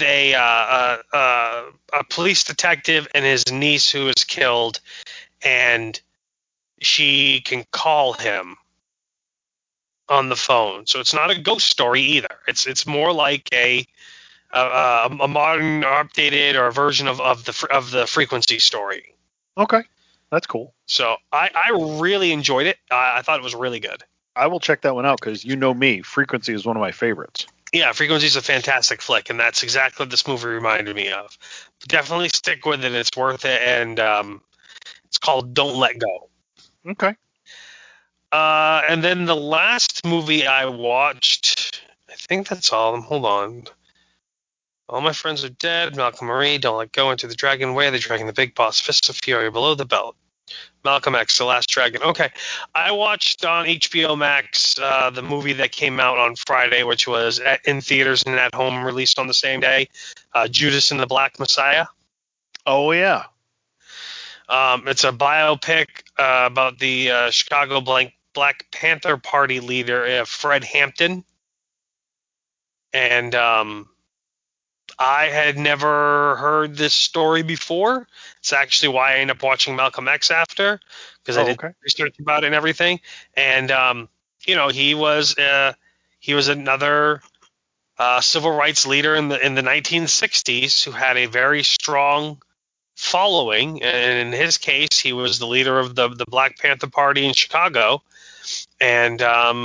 a police detective and his niece who is killed, and she can call him on the phone. So it's not a ghost story either. It's more like a modern or updated or a version of the Frequency story. Okay. That's cool. So I really enjoyed it. I thought it was really good. I will check that one out because you know me, Frequency is one of my favorites. Yeah, Frequency is a fantastic flick, and that's exactly what this movie reminded me of. Definitely stick with it; it's worth it. And it's called Don't Let Go. Okay. And then the last movie I watched, I think that's all. Hold on. All My Friends Are Dead, Malcolm Marie, Don't Let Go, Into the Dragon Way, The Dragon, the Big Boss, Fists of Fury, Below the Belt, Malcolm X, The Last Dragon. Okay, I watched on HBO Max the movie that came out on Friday, which was in theaters and at home released on the same day, Judas and the Black Messiah. Oh, yeah. It's a biopic about the Chicago Black Panther Party leader, Fred Hampton. And I had never heard this story before. It's actually why I ended up watching Malcolm X after, because I did research about it and everything. And he was another civil rights leader in the 1960s who had a very strong following. And in his case, he was the leader of the Black Panther Party in Chicago. And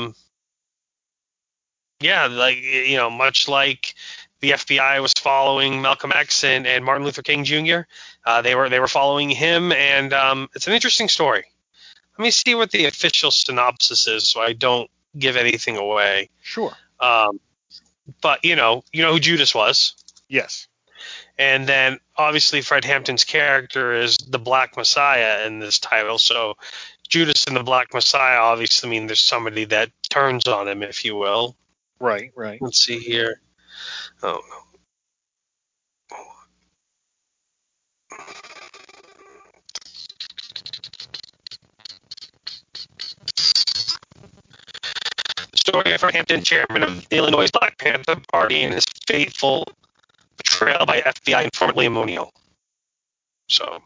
much like the FBI was following Malcolm X and Martin Luther King Jr., they were following him, and it's an interesting story. Let me see what the official synopsis is, so I don't give anything away. Sure. But you know who Judas was. Yes. And then obviously Fred Hampton's character is the Black Messiah in this title, so Judas and the Black Messiah obviously mean there's somebody that turns on him, if you will. Right. Let's see here. Oh, the story of Fred Hampton, chairman of the Illinois Black Panther Party, and his faithful betrayal by FBI informant William O'Neill. So,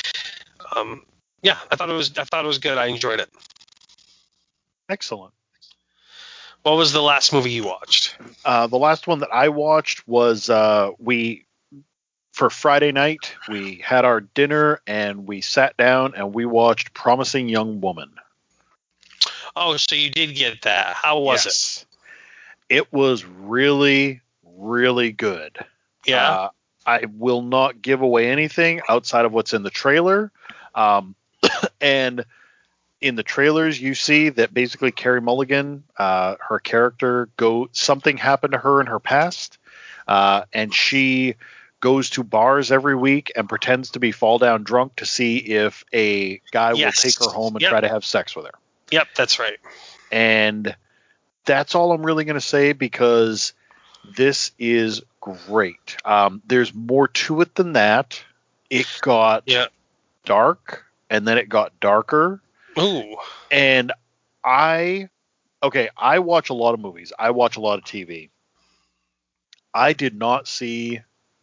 I thought it was good. I enjoyed it. Excellent. What was the last movie you watched? The last one that I watched was for Friday night, we had our dinner and we sat down and we watched Promising Young Woman. Oh, so you did get that. How was it? It was really, really good. Yeah. I will not give away anything outside of what's in the trailer. And in the trailers, you see that basically Carey Mulligan, her character, something happened to her in her past, and she goes to bars every week and pretends to be fall down drunk to see if a guy will take her home and try to have sex with her. Yep, that's right. And that's all I'm really going to say because this is great. There's more to it than that. It got dark, and then it got darker. Ooh. And I watch a lot of movies. I watch a lot of TV. I did not see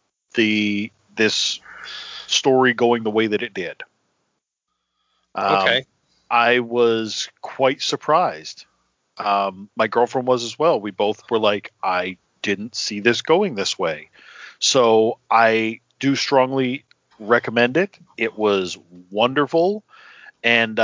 this story going the way that it did. Okay. I was quite surprised. My girlfriend was as well. We both were like, I didn't see this going this way. So I do strongly recommend it. It was wonderful. And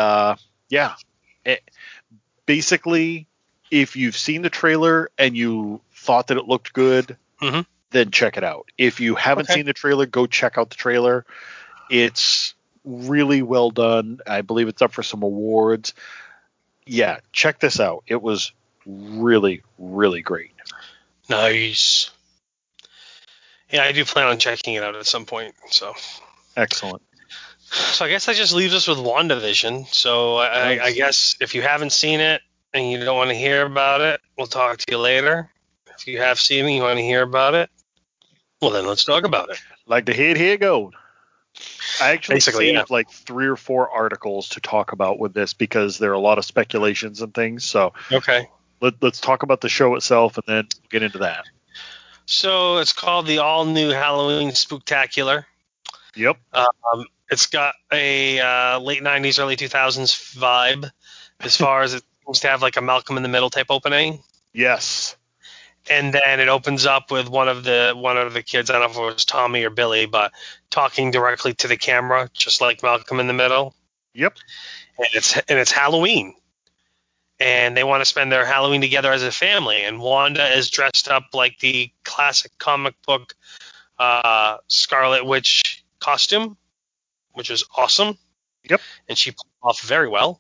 basically, if you've seen the trailer and you thought that it looked good, then check it out. If you haven't seen the trailer, go check out the trailer. It's really well done. I believe it's up for some awards. Yeah, check this out. It was really, really great. Nice. Yeah, I do plan on checking it out at some point. So excellent. So I guess that just leaves us with WandaVision. So I guess if you haven't seen it and you don't want to hear about it, we'll talk to you later. If you have seen it and you want to hear about it, well, then let's talk about it. Like the head here gold. I actually Basically, saved like 3 or 4 articles to talk about with this because there are a lot of speculations and things. So Okay. let's talk about the show itself and then get into that. So it's called the All New Halloween Spooktacular. Yep. It's got a late 90s, early 2000s vibe as far as it seems to have like a Malcolm in the Middle type opening. Yes. And then it opens up with one of the kids, I don't know if it was Tommy or Billy, but talking directly to the camera, just like Malcolm in the Middle. Yep. And it's Halloween. And they want to spend their Halloween together as a family. And Wanda is dressed up like the classic comic book Scarlet Witch costume, which is awesome. Yep. And she pulled off very well.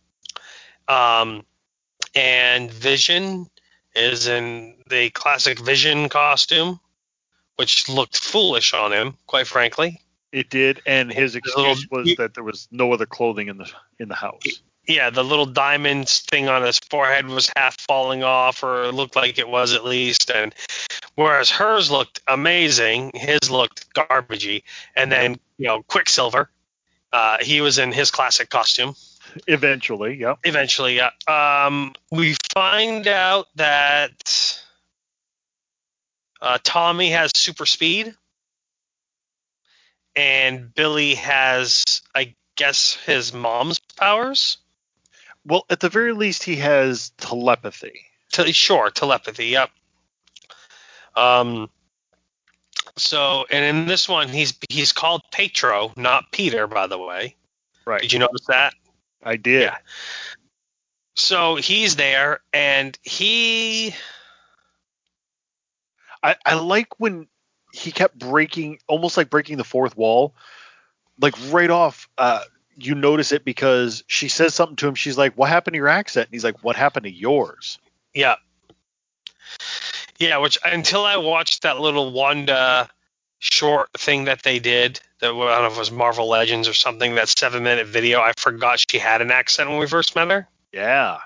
And Vision is in the classic Vision costume, which looked foolish on him, quite frankly. It did, and his excuse was that there was no other clothing in the house. Yeah, the little diamond thing on his forehead was half falling off, or it looked like it was at least. And whereas hers looked amazing, his looked garbagey. And then, Quicksilver, he was in his classic costume. Eventually, yeah. We find out that Tommy has super speed, and Billy has, I guess, his mom's powers. Well, at the very least, he has telepathy. Telepathy. Yep. So, and in this one, he's called Petro, not Peter, by the way. Right. Did you notice that? I did. Yeah. So he's there, and I like when he kept almost like breaking the fourth wall. Like right off, you notice it because she says something to him. She's like, "What happened to your accent?" And he's like, "What happened to yours?" Yeah. Yeah, which until I watched that little Wanda short thing that they did, that I don't know if it was Marvel Legends or something, that 7-minute video, I forgot she had an accent when we first met her. Yeah.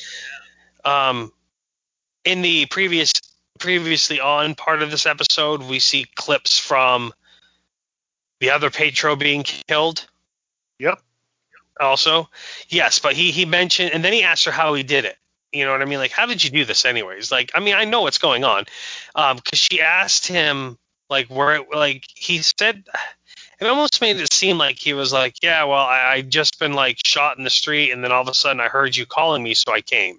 In the previously on part of this episode, we see clips from the other Petro being killed. Yep. Also, yes, but he mentioned, and then he asked her how he did it. You know what I mean? Like, how did you do this anyways? Like, I mean, I know what's going on. Because she asked him, like, he said, it almost made it seem like he was like, yeah, well, I just been, like, shot in the street, and then all of a sudden I heard you calling me, so I came.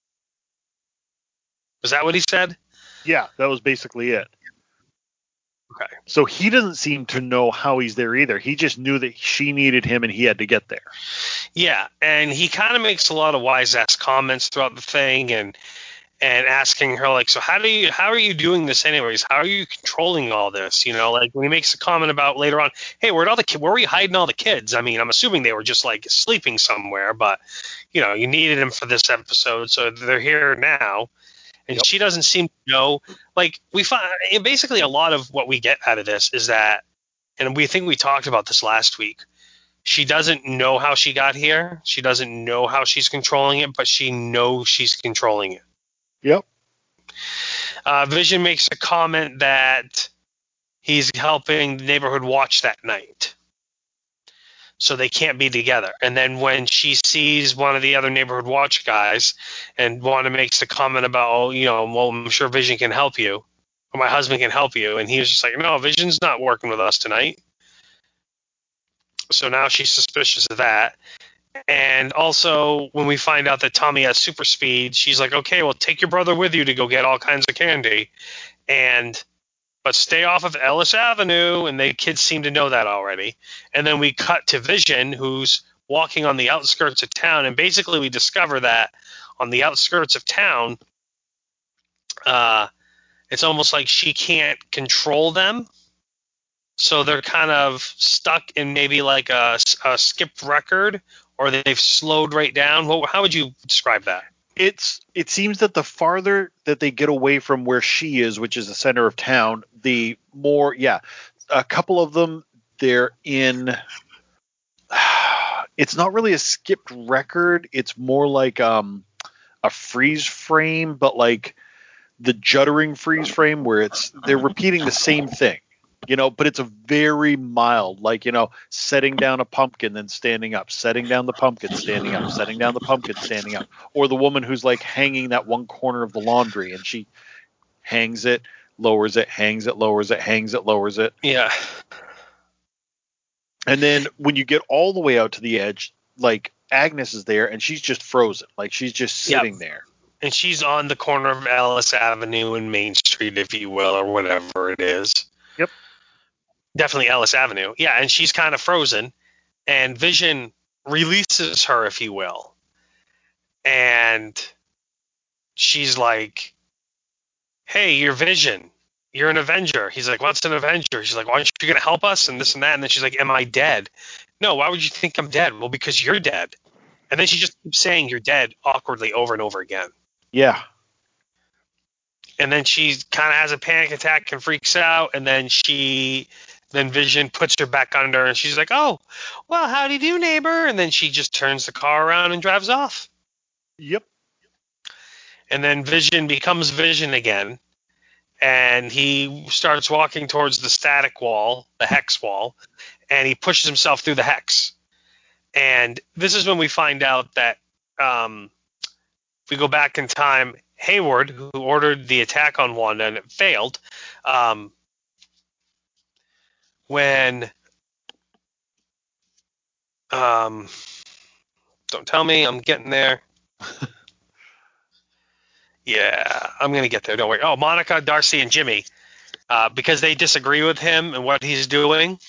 Was that what he said? Yeah, that was basically it. Okay. So he doesn't seem to know how he's there either. He just knew that she needed him and he had to get there. Yeah, and he kind of makes a lot of wise-ass comments throughout the thing, and asking her, like, so how are you doing this anyways? How are you controlling all this? You know, like when he makes a comment about later on, hey, where were you hiding all the kids? I mean, I'm assuming they were just like sleeping somewhere, but you needed them for this episode, so they're here now. And Yep. She doesn't seem to know. Like, we find basically a lot of what we get out of this is that, and we think we talked about this last week, she doesn't know how she got here. She doesn't know how she's controlling it, but she knows she's controlling it. Yep. Vision makes a comment that he's helping the neighborhood watch that night, so they can't be together. And then when she sees one of the other neighborhood watch guys, and Wanda makes the comment about, well, I'm sure Vision can help you, or my husband can help you, and he was just like, no, Vision's not working with us tonight. So now she's suspicious of that. And also, when we find out that Tommy has super speed, she's like, okay, well, take your brother with you to go get all kinds of candy, but stay off of Ellis Avenue, and the kids seem to know that already. And then we cut to Vision, who's walking on the outskirts of town, and basically we discover that on the outskirts of town, it's almost like she can't control them. So they're kind of stuck in maybe like a skipped record, or they've slowed right down. How would you describe that? It seems that the farther that they get away from where she is, which is the center of town, the more, a couple of them, they're in, it's not really a skipped record. It's more like a freeze frame, but like the juddering freeze frame where they're repeating the same thing, but it's a very mild, like, setting down a pumpkin, then standing up, setting down the pumpkin, standing up, setting down the pumpkin, standing up. Or the woman who's like hanging that one corner of the laundry and she hangs it, lowers it, hangs it, lowers it, hangs it, lowers it. Yeah. And then when you get all the way out to the edge, like Agnes is there and she's just frozen. Like she's just sitting there. And she's on the corner of Ellis Avenue and Main Street, if you will, or whatever it is. Yep. Definitely Ellis Avenue. Yeah, and she's kind of frozen. And Vision releases her, if you will. And she's like, hey, you're Vision. You're an Avenger. He's like, what's an Avenger? She's like, aren't you going to help us? And this and that. And then she's like, am I dead? No, why would you think I'm dead? Well, because you're dead. And then she just keeps saying you're dead awkwardly over and over again. Yeah. And then she kind of has a panic attack and freaks out. And then Vision puts her back under and she's like, oh, well, how do you do, neighbor? And then she just turns the car around and drives off. Yep. And then Vision becomes Vision again. And he starts walking towards the static wall, the hex wall, and he pushes himself through the hex. And this is when we find out that if we go back in time, Hayward, who ordered the attack on Wanda and it failed, when don't tell me, I'm getting there. Yeah, I'm going to get there. Don't worry. Oh, Monica, Darcy, and Jimmy, because they disagree with him and what he's doing,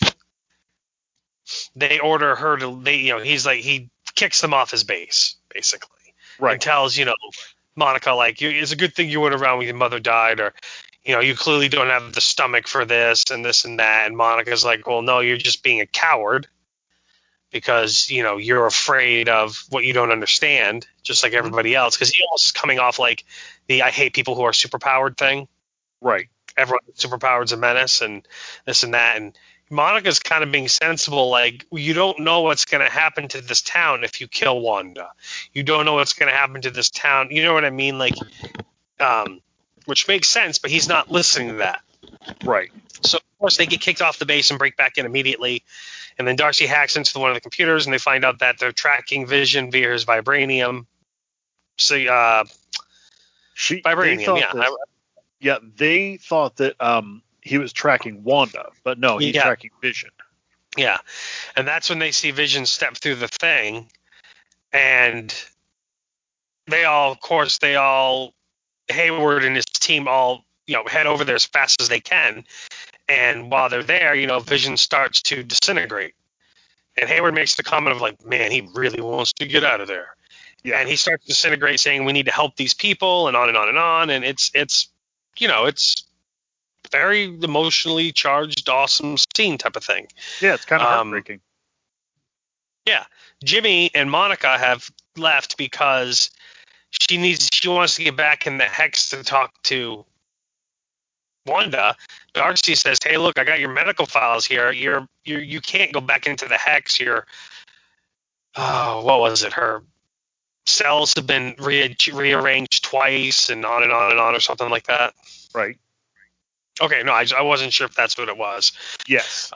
they order her to, he's like, he kicks them off his base, basically. Right. And tells, Monica, like, it's a good thing you weren't around when your mother died, or, you clearly don't have the stomach for this and that. And Monica's like, well, no, you're just being a coward because, you're afraid of what you don't understand, just like everybody else. Because he almost is coming off like the I hate people who are superpowered thing. Right. Everyone superpowered is a menace and this and that. And Monica's kind of being sensible, like, you don't know what's going to happen to this town if you kill Wanda. You don't know what's going to happen to this town. You know what I mean? Like, which makes sense, but he's not listening to that. Right. So, of course, they get kicked off the base and break back in immediately. And then Darcy hacks into one of the computers, and they find out that they're tracking Vision via his vibranium. So, vibranium, yeah. They thought that he was tracking Wanda, but no, he's tracking Vision. Yeah, and that's when they see Vision step through the thing, and Hayward and his team all, head over there as fast as they can. And while they're there, Vision starts to disintegrate. And Hayward makes the comment of like, man, he really wants to get out of there. Yeah. And he starts to disintegrate, saying we need to help these people, and on and on and on. And it's very emotionally charged, awesome scene type of thing. Yeah, it's kind of heartbreaking. Yeah. Jimmy and Monica have left because she wants to get back in the hex to talk to Wanda. Darcy says, hey, look, I got your medical files here. You can't go back into the hex. What was it? Her cells have been rearranged twice and on and on and on, or something like that. Right. Okay, no, I wasn't sure if that's what it was. Yes.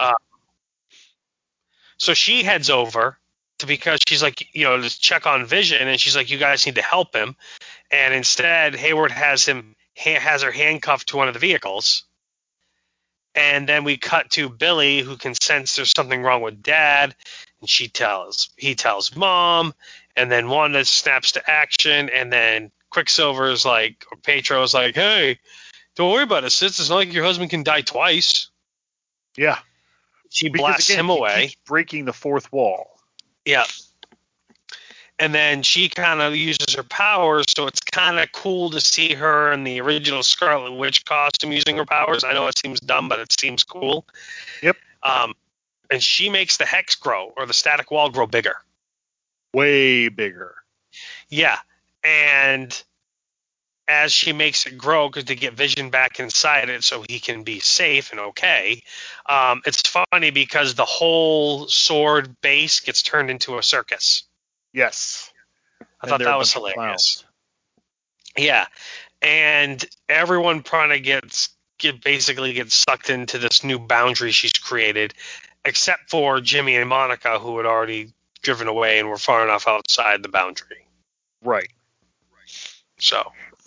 So she heads over because she's like, to check on Vision, and she's like, you guys need to help him. And instead, Hayward has her handcuffed to one of the vehicles. And then we cut to Billy, who can sense there's something wrong with Dad, and he tells Mom, and then Wanda snaps to action, and then Quicksilver's like, or Petro's like, hey, don't worry about it, sis. It's not like your husband can die twice. Yeah. She blasts him away. He keeps breaking the fourth wall. Yeah. And then she kind of uses her powers, so it's kind of cool to see her in the original Scarlet Witch costume using her powers. I know it seems dumb, but it seems cool. Yep. And she makes the hex grow, or the static wall grow bigger. Way bigger. Yeah. And as she makes it grow, because to get Vision back inside it so he can be safe and okay. It's funny because the whole sword base gets turned into a circus. Yes. I thought that was hilarious. Yeah, and everyone probably basically gets sucked into this new boundary she's created, except for Jimmy and Monica, who had already driven away and were far enough outside the boundary. Right. So,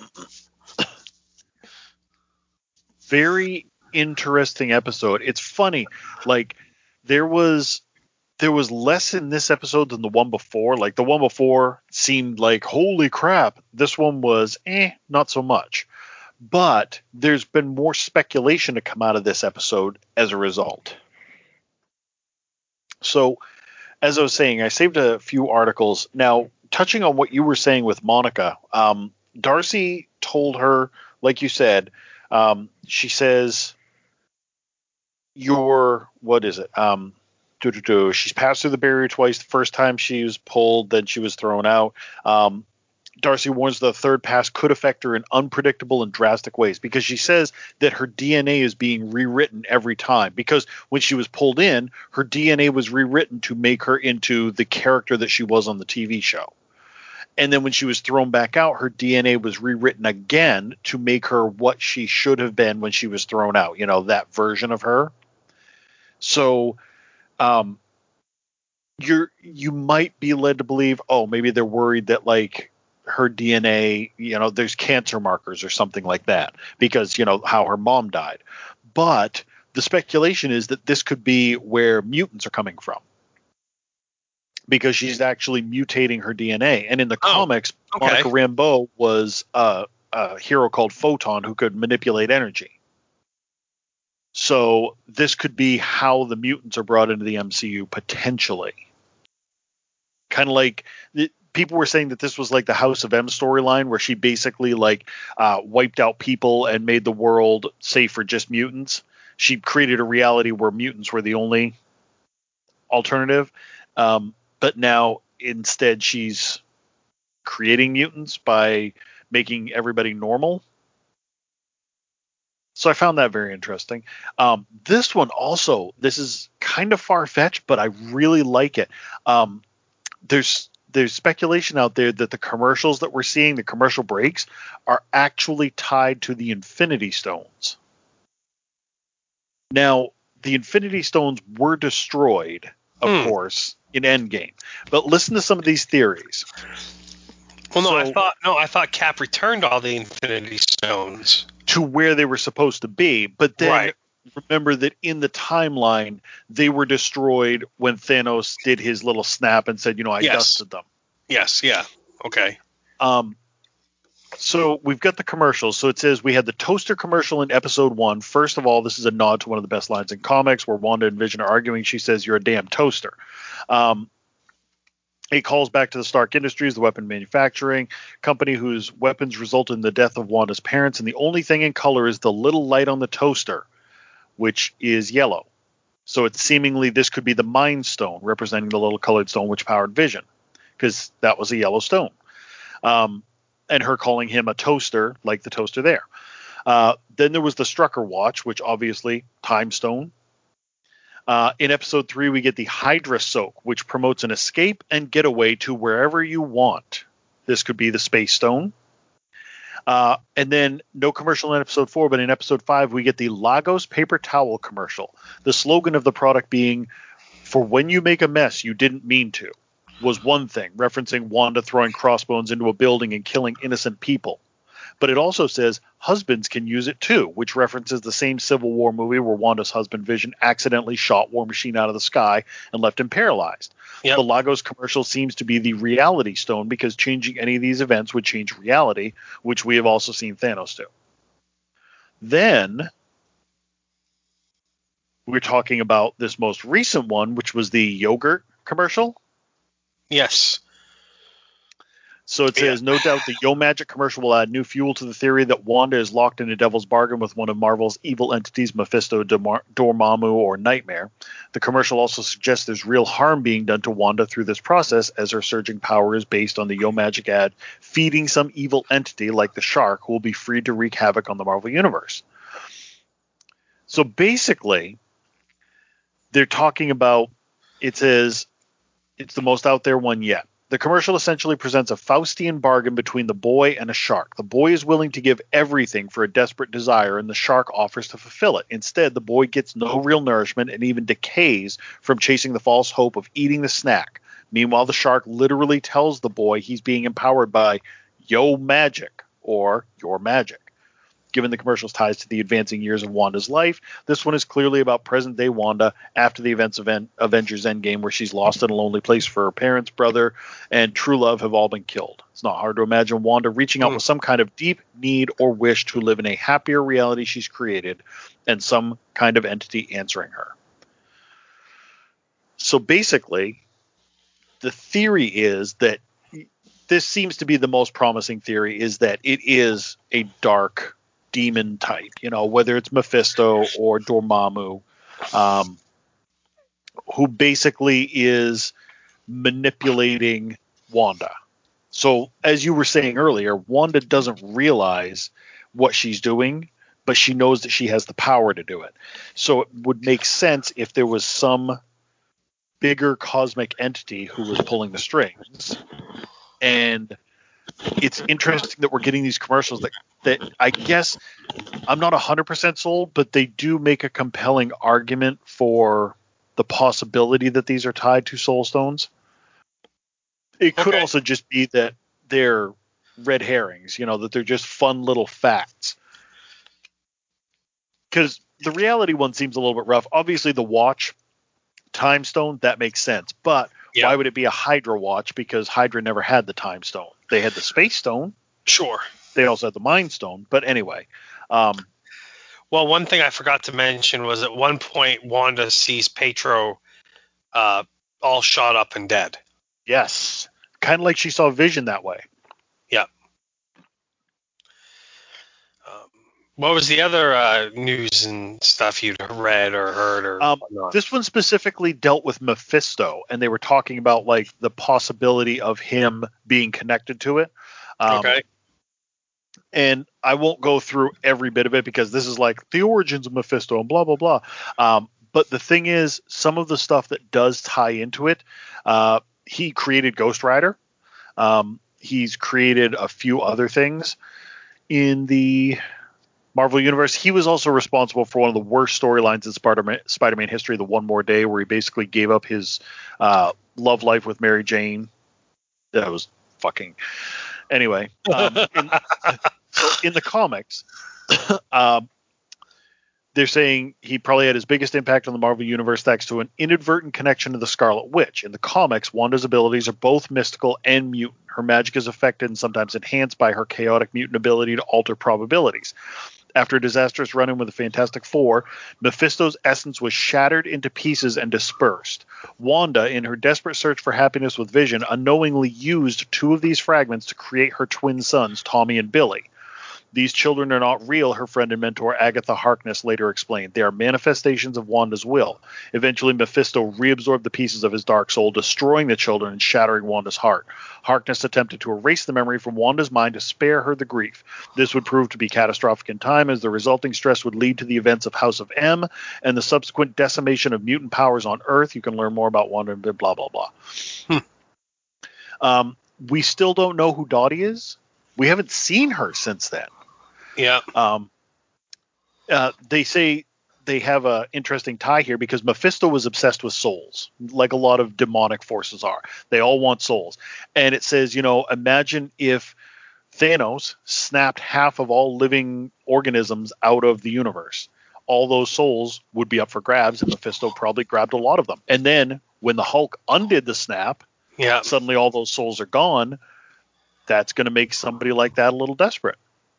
very interesting episode. It's funny, like there was less in this episode than the one before. Like the one before seemed like holy crap. This one was not so much. But there's been more speculation to come out of this episode as a result. So, as I was saying, I saved a few articles. Now, touching on what you were saying with Monica, Darcy told her, like you said, she says, what is it? She's passed through the barrier twice. The first time she was pulled, then she was thrown out. Darcy warns the third pass could affect her in unpredictable and drastic ways, because she says that her DNA is being rewritten every time, because when she was pulled in, her DNA was rewritten to make her into the character that she was on the TV show. And then when she was thrown back out, her DNA was rewritten again to make her what she should have been when she was thrown out, that version of her. So you might be led to believe, maybe they're worried that like her DNA, there's cancer markers or something like that, because how her mom died. But the speculation is that this could be where mutants are coming from, because she's actually mutating her DNA. And in the comics, okay, Monica Rambeau was a hero called Photon who could manipulate energy. So this could be how the mutants are brought into the MCU potentially. Kind of like people were saying that this was like the House of M storyline, where she basically like wiped out people and made the world safe for just mutants. She created a reality where mutants were the only alternative. But now instead she's creating mutants by making everybody normal. So I found that very interesting. This one also, this is kind of far-fetched, but I really like it. There's speculation out there that the commercials that we're seeing, the commercial breaks, are actually tied to the Infinity Stones. Now, the Infinity Stones were destroyed, of course, in Endgame. But listen to some of these theories. Well, I thought Cap returned all the Infinity Stones to where they were supposed to be, but then remember that in the timeline they were destroyed when Thanos did his little snap and said, I dusted them. Yes, yeah. Okay. So we've got the commercials. So it says we had the toaster commercial in episode 1. First of all, this is a nod to one of the best lines in comics, where Wanda and Vision are arguing. She says, "You're a damn toaster." It calls back to the Stark Industries, the weapon manufacturing company whose weapons resulted in the death of Wanda's parents, and the only thing in color is the little light on the toaster, which is yellow. So it's seemingly this could be the Mind Stone, representing the little colored stone which powered Vision, because that was a yellow stone. And her calling him a toaster, like the toaster there. Then there was the Strucker watch, which obviously time stone. In episode 3, we get the Hydra Soak, which promotes an escape and getaway to wherever you want. This could be the Space Stone. And then no commercial in episode 4, but in episode 5, we get the Lagos paper towel commercial. The slogan of the product being, "For when you make a mess you didn't mean to," was one thing, referencing Wanda throwing crossbones into a building and killing innocent people. But it also says husbands can use it too, which references the same Civil War movie where Wanda's husband Vision accidentally shot War Machine out of the sky and left him paralyzed. Yep. The Lagos commercial seems to be the reality stone, because changing any of these events would change reality, which we have also seen Thanos do. Then we're talking about this most recent one, which was the yogurt commercial. Yes. So it says, no doubt the Yo Magic commercial will add new fuel to the theory that Wanda is locked in a devil's bargain with one of Marvel's evil entities, Mephisto, Dormammu, or Nightmare. The commercial also suggests there's real harm being done to Wanda through this process, as her surging power is based on the Yo Magic ad feeding some evil entity like the Shark, who will be free to wreak havoc on the Marvel Universe. So basically, they're talking about, it says, it's the most out there one yet. The commercial essentially presents a Faustian bargain between the boy and a shark. The boy is willing to give everything for a desperate desire, and the shark offers to fulfill it. Instead, the boy gets no real nourishment and even decays from chasing the false hope of eating the snack. Meanwhile, the shark literally tells the boy he's being empowered by Yo Magic, or your magic. Given the commercial's ties to the advancing years of Wanda's life, this one is clearly about present-day Wanda after the events of Avengers Endgame, where she's lost in a lonely place for her parents, brother, and true love have all been killed. It's not hard to imagine Wanda reaching out with some kind of deep need or wish to live in a happier reality she's created, and some kind of entity answering her. So basically, the theory is that this seems to be the most promising theory, is that it is a dark demon type, whether it's Mephisto or Dormammu, who basically is manipulating Wanda. So as you were saying earlier, Wanda doesn't realize what she's doing, but she knows that she has the power to do it. So it would make sense if there was some bigger cosmic entity who was pulling the strings. And it's interesting that we're getting these commercials that I guess I'm not 100% sold, but they do make a compelling argument for the possibility that these are tied to Soul Stones. It could also just be that they're red herrings, that they're just fun little facts. Because the reality one seems a little bit rough. Obviously, the watch, Time Stone, that makes sense. But why would it be a Hydra watch? Because Hydra never had the Time Stone. They had the Space Stone. Sure. They also had the Mind Stone. But anyway. Well, one thing I forgot to mention was at one point Wanda sees Pietro all shot up and dead. Yes. Kind of like she saw Vision that way. Yeah. What was the other news and stuff you'd read or heard or whatnot? This one specifically dealt with Mephisto, and they were talking about like the possibility of him being connected to it. Okay. And I won't go through every bit of it because this is like the origins of Mephisto and blah, blah, blah. But the thing is, some of the stuff that does tie into it, he created Ghost Rider. He's created a few other things in the Marvel Universe. He was also responsible for one of the worst storylines in Spider-Man history, The One More Day, where he basically gave up his love life with Mary Jane. That was fucking... Anyway, in the comics, they're saying he probably had his biggest impact on the Marvel Universe thanks to an inadvertent connection to the Scarlet Witch. In the comics, Wanda's abilities are both mystical and mutant. Her magic is affected and sometimes enhanced by her chaotic mutant ability to alter probabilities. After a disastrous run-in with the Fantastic Four, Mephisto's essence was shattered into pieces and dispersed. Wanda, in her desperate search for happiness with Vision, unknowingly used two of these fragments to create her twin sons, Tommy and Billy. These children are not real, her friend and mentor Agatha Harkness later explained. They are manifestations of Wanda's will. Eventually, Mephisto reabsorbed the pieces of his dark soul, destroying the children and shattering Wanda's heart. Harkness attempted to erase the memory from Wanda's mind to spare her the grief. This would prove to be catastrophic in time, as the resulting stress would lead to the events of House of M and the subsequent decimation of mutant powers on Earth. You can learn more about Wanda and blah, blah, blah. We still don't know who Dottie is. We haven't seen her since then. Yeah. They say they have an interesting tie here because Mephisto was obsessed with souls, like a lot of demonic forces are. They all want souls. And it says, imagine if Thanos snapped half of all living organisms out of the universe. All those souls would be up for grabs, and Mephisto probably grabbed a lot of them. And then when the Hulk undid the snap, suddenly all those souls are gone. That's going to make somebody like that a little desperate.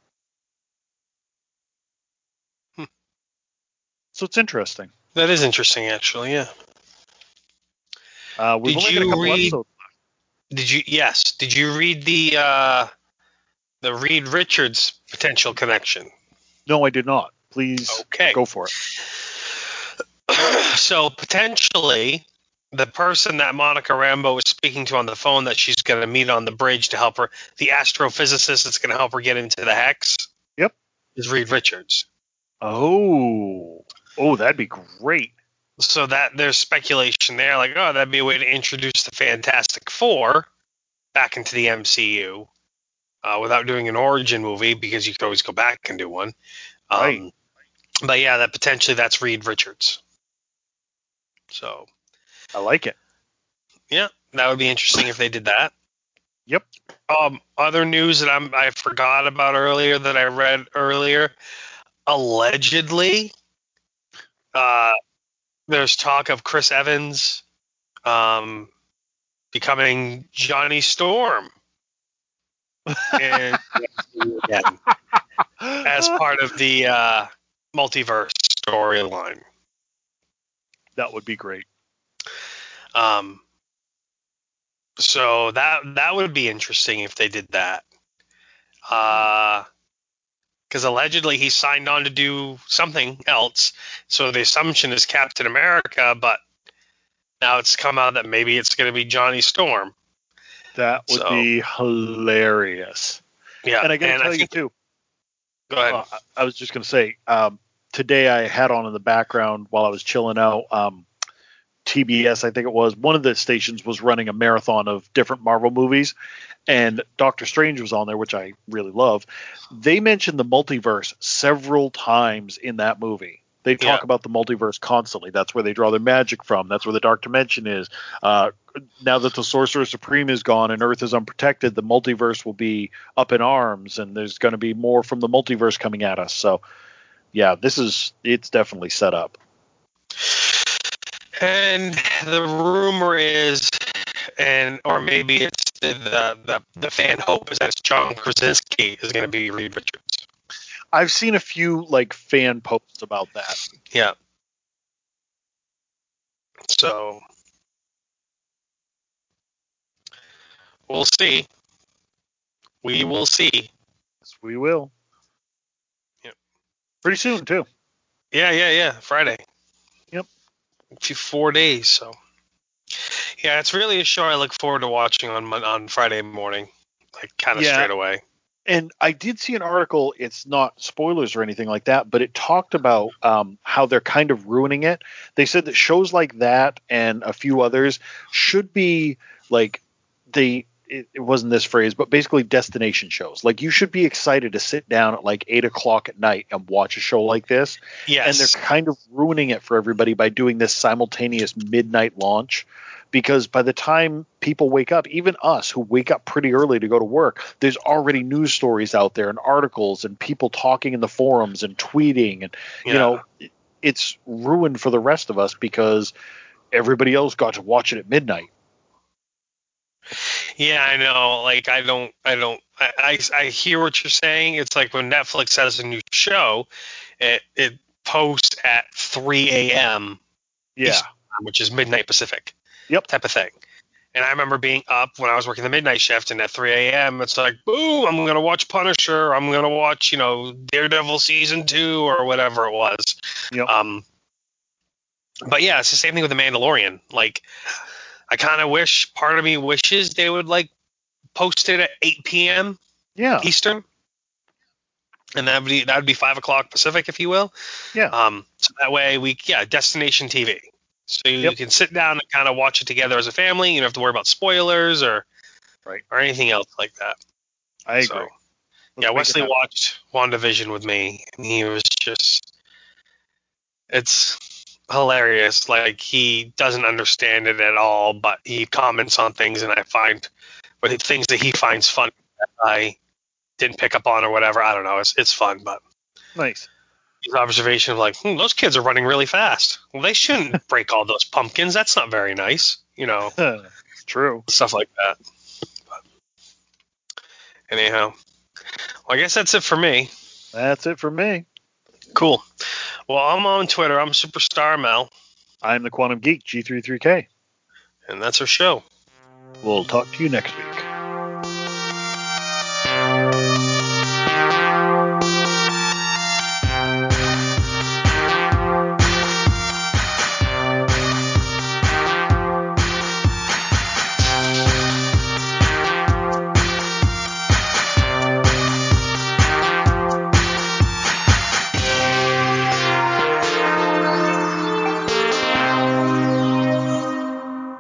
So it's interesting. That is interesting, actually, yeah. We've only got a couple episodes left. Did you? Yes. Did you read the Reed Richards potential connection? No, I did not. Please Okay. go for it. So potentially, the person that Monica Rambeau was speaking to on the phone that she's going to meet on the bridge to help her, the astrophysicist that's going to help her get into the hex, Yep. is Reed Richards. Oh, that'd be great. So that there's speculation there, like, oh, that'd be a way to introduce the Fantastic Four back into the MCU without doing an origin movie, because you could always go back and do one. Right. But yeah, that potentially that's Reed Richards. So I like it. yeah, that would be interesting if they did that. Yep. Other news that I forgot about earlier that I read earlier, allegedly, there's talk of Chris Evans becoming Johnny Storm and again, as part of the multiverse storyline. That would be great. So that would be interesting if they did that. Because allegedly he signed on to do something else. So the assumption is Captain America, but now it's come out that maybe it's going to be Johnny Storm. That would be hilarious. Yeah, and I got to tell you too. Go ahead. I was just going to say, today I had on in the background while I was chilling out, TBS, I think it was, one of the stations was running a marathon of different Marvel movies, and Doctor Strange was on there, which I really love. They mentioned the multiverse several times in that movie. They talk about the multiverse constantly. That's where they draw their magic from. That's where the Dark Dimension is. Now that the Sorcerer Supreme is gone and Earth is unprotected, the multiverse will be up in arms, and there's going to be more from the multiverse coming at us. So, yeah, it's definitely set up. And the rumor is, or maybe it's the fan hope is that it's John Krasinski is going to be Reed Richards. I've seen a few fan posts about that. Yeah. So we'll see. We will see. Yes, we will. Yep. Pretty soon too. Yeah. Friday. Yep. 4 days. So yeah, it's really a show I look forward to watching on Friday morning, kind of straight away. And I did see an article, it's not spoilers or anything like that, but it talked about how they're kind of ruining it. They said that shows like that and a few others should be it wasn't this phrase, but basically destination shows. You should be excited to sit down at 8 o'clock at night and watch a show like this. Yes. And they're kind of ruining it for everybody by doing this simultaneous midnight launch. Because by the time people wake up, even us who wake up pretty early to go to work, there's already news stories out there and articles and people talking in the forums and tweeting. And, it's ruined for the rest of us because everybody else got to watch it at midnight. Yeah, I know. I hear what you're saying. It's like when Netflix has a new show, it posts at 3 a.m. Eastern, which is midnight Pacific. Yep. Type of thing. And I remember being up when I was working the midnight shift, and at 3 a.m. it's like, boom, I'm going to watch Punisher. I'm going to watch, Daredevil season 2 or whatever it was. Yep. But yeah, it's the same thing with The Mandalorian. I kind of wish, part of me wishes they would post it at 8 p.m. Eastern. And that would be 5 o'clock Pacific, if you will. Yeah. So that way destination TV. So you can sit down and kind of watch it together as a family. You don't have to worry about spoilers or anything else like that. I agree. Wesley watched WandaVision with me, and he was it's hilarious. He doesn't understand it at all, but he comments on things, and things that he finds funny that I didn't pick up on or whatever. I don't know. It's fun, but nice. His observation of those kids are running really fast. Well, they shouldn't break all those pumpkins. That's not very nice, It's true. Stuff like that. But anyhow, well, I guess that's it for me. That's it for me. Cool. Well, I'm on Twitter. I'm Superstar Mel. I'm the Quantum Geek, G33K. And that's our show. We'll talk to you next week.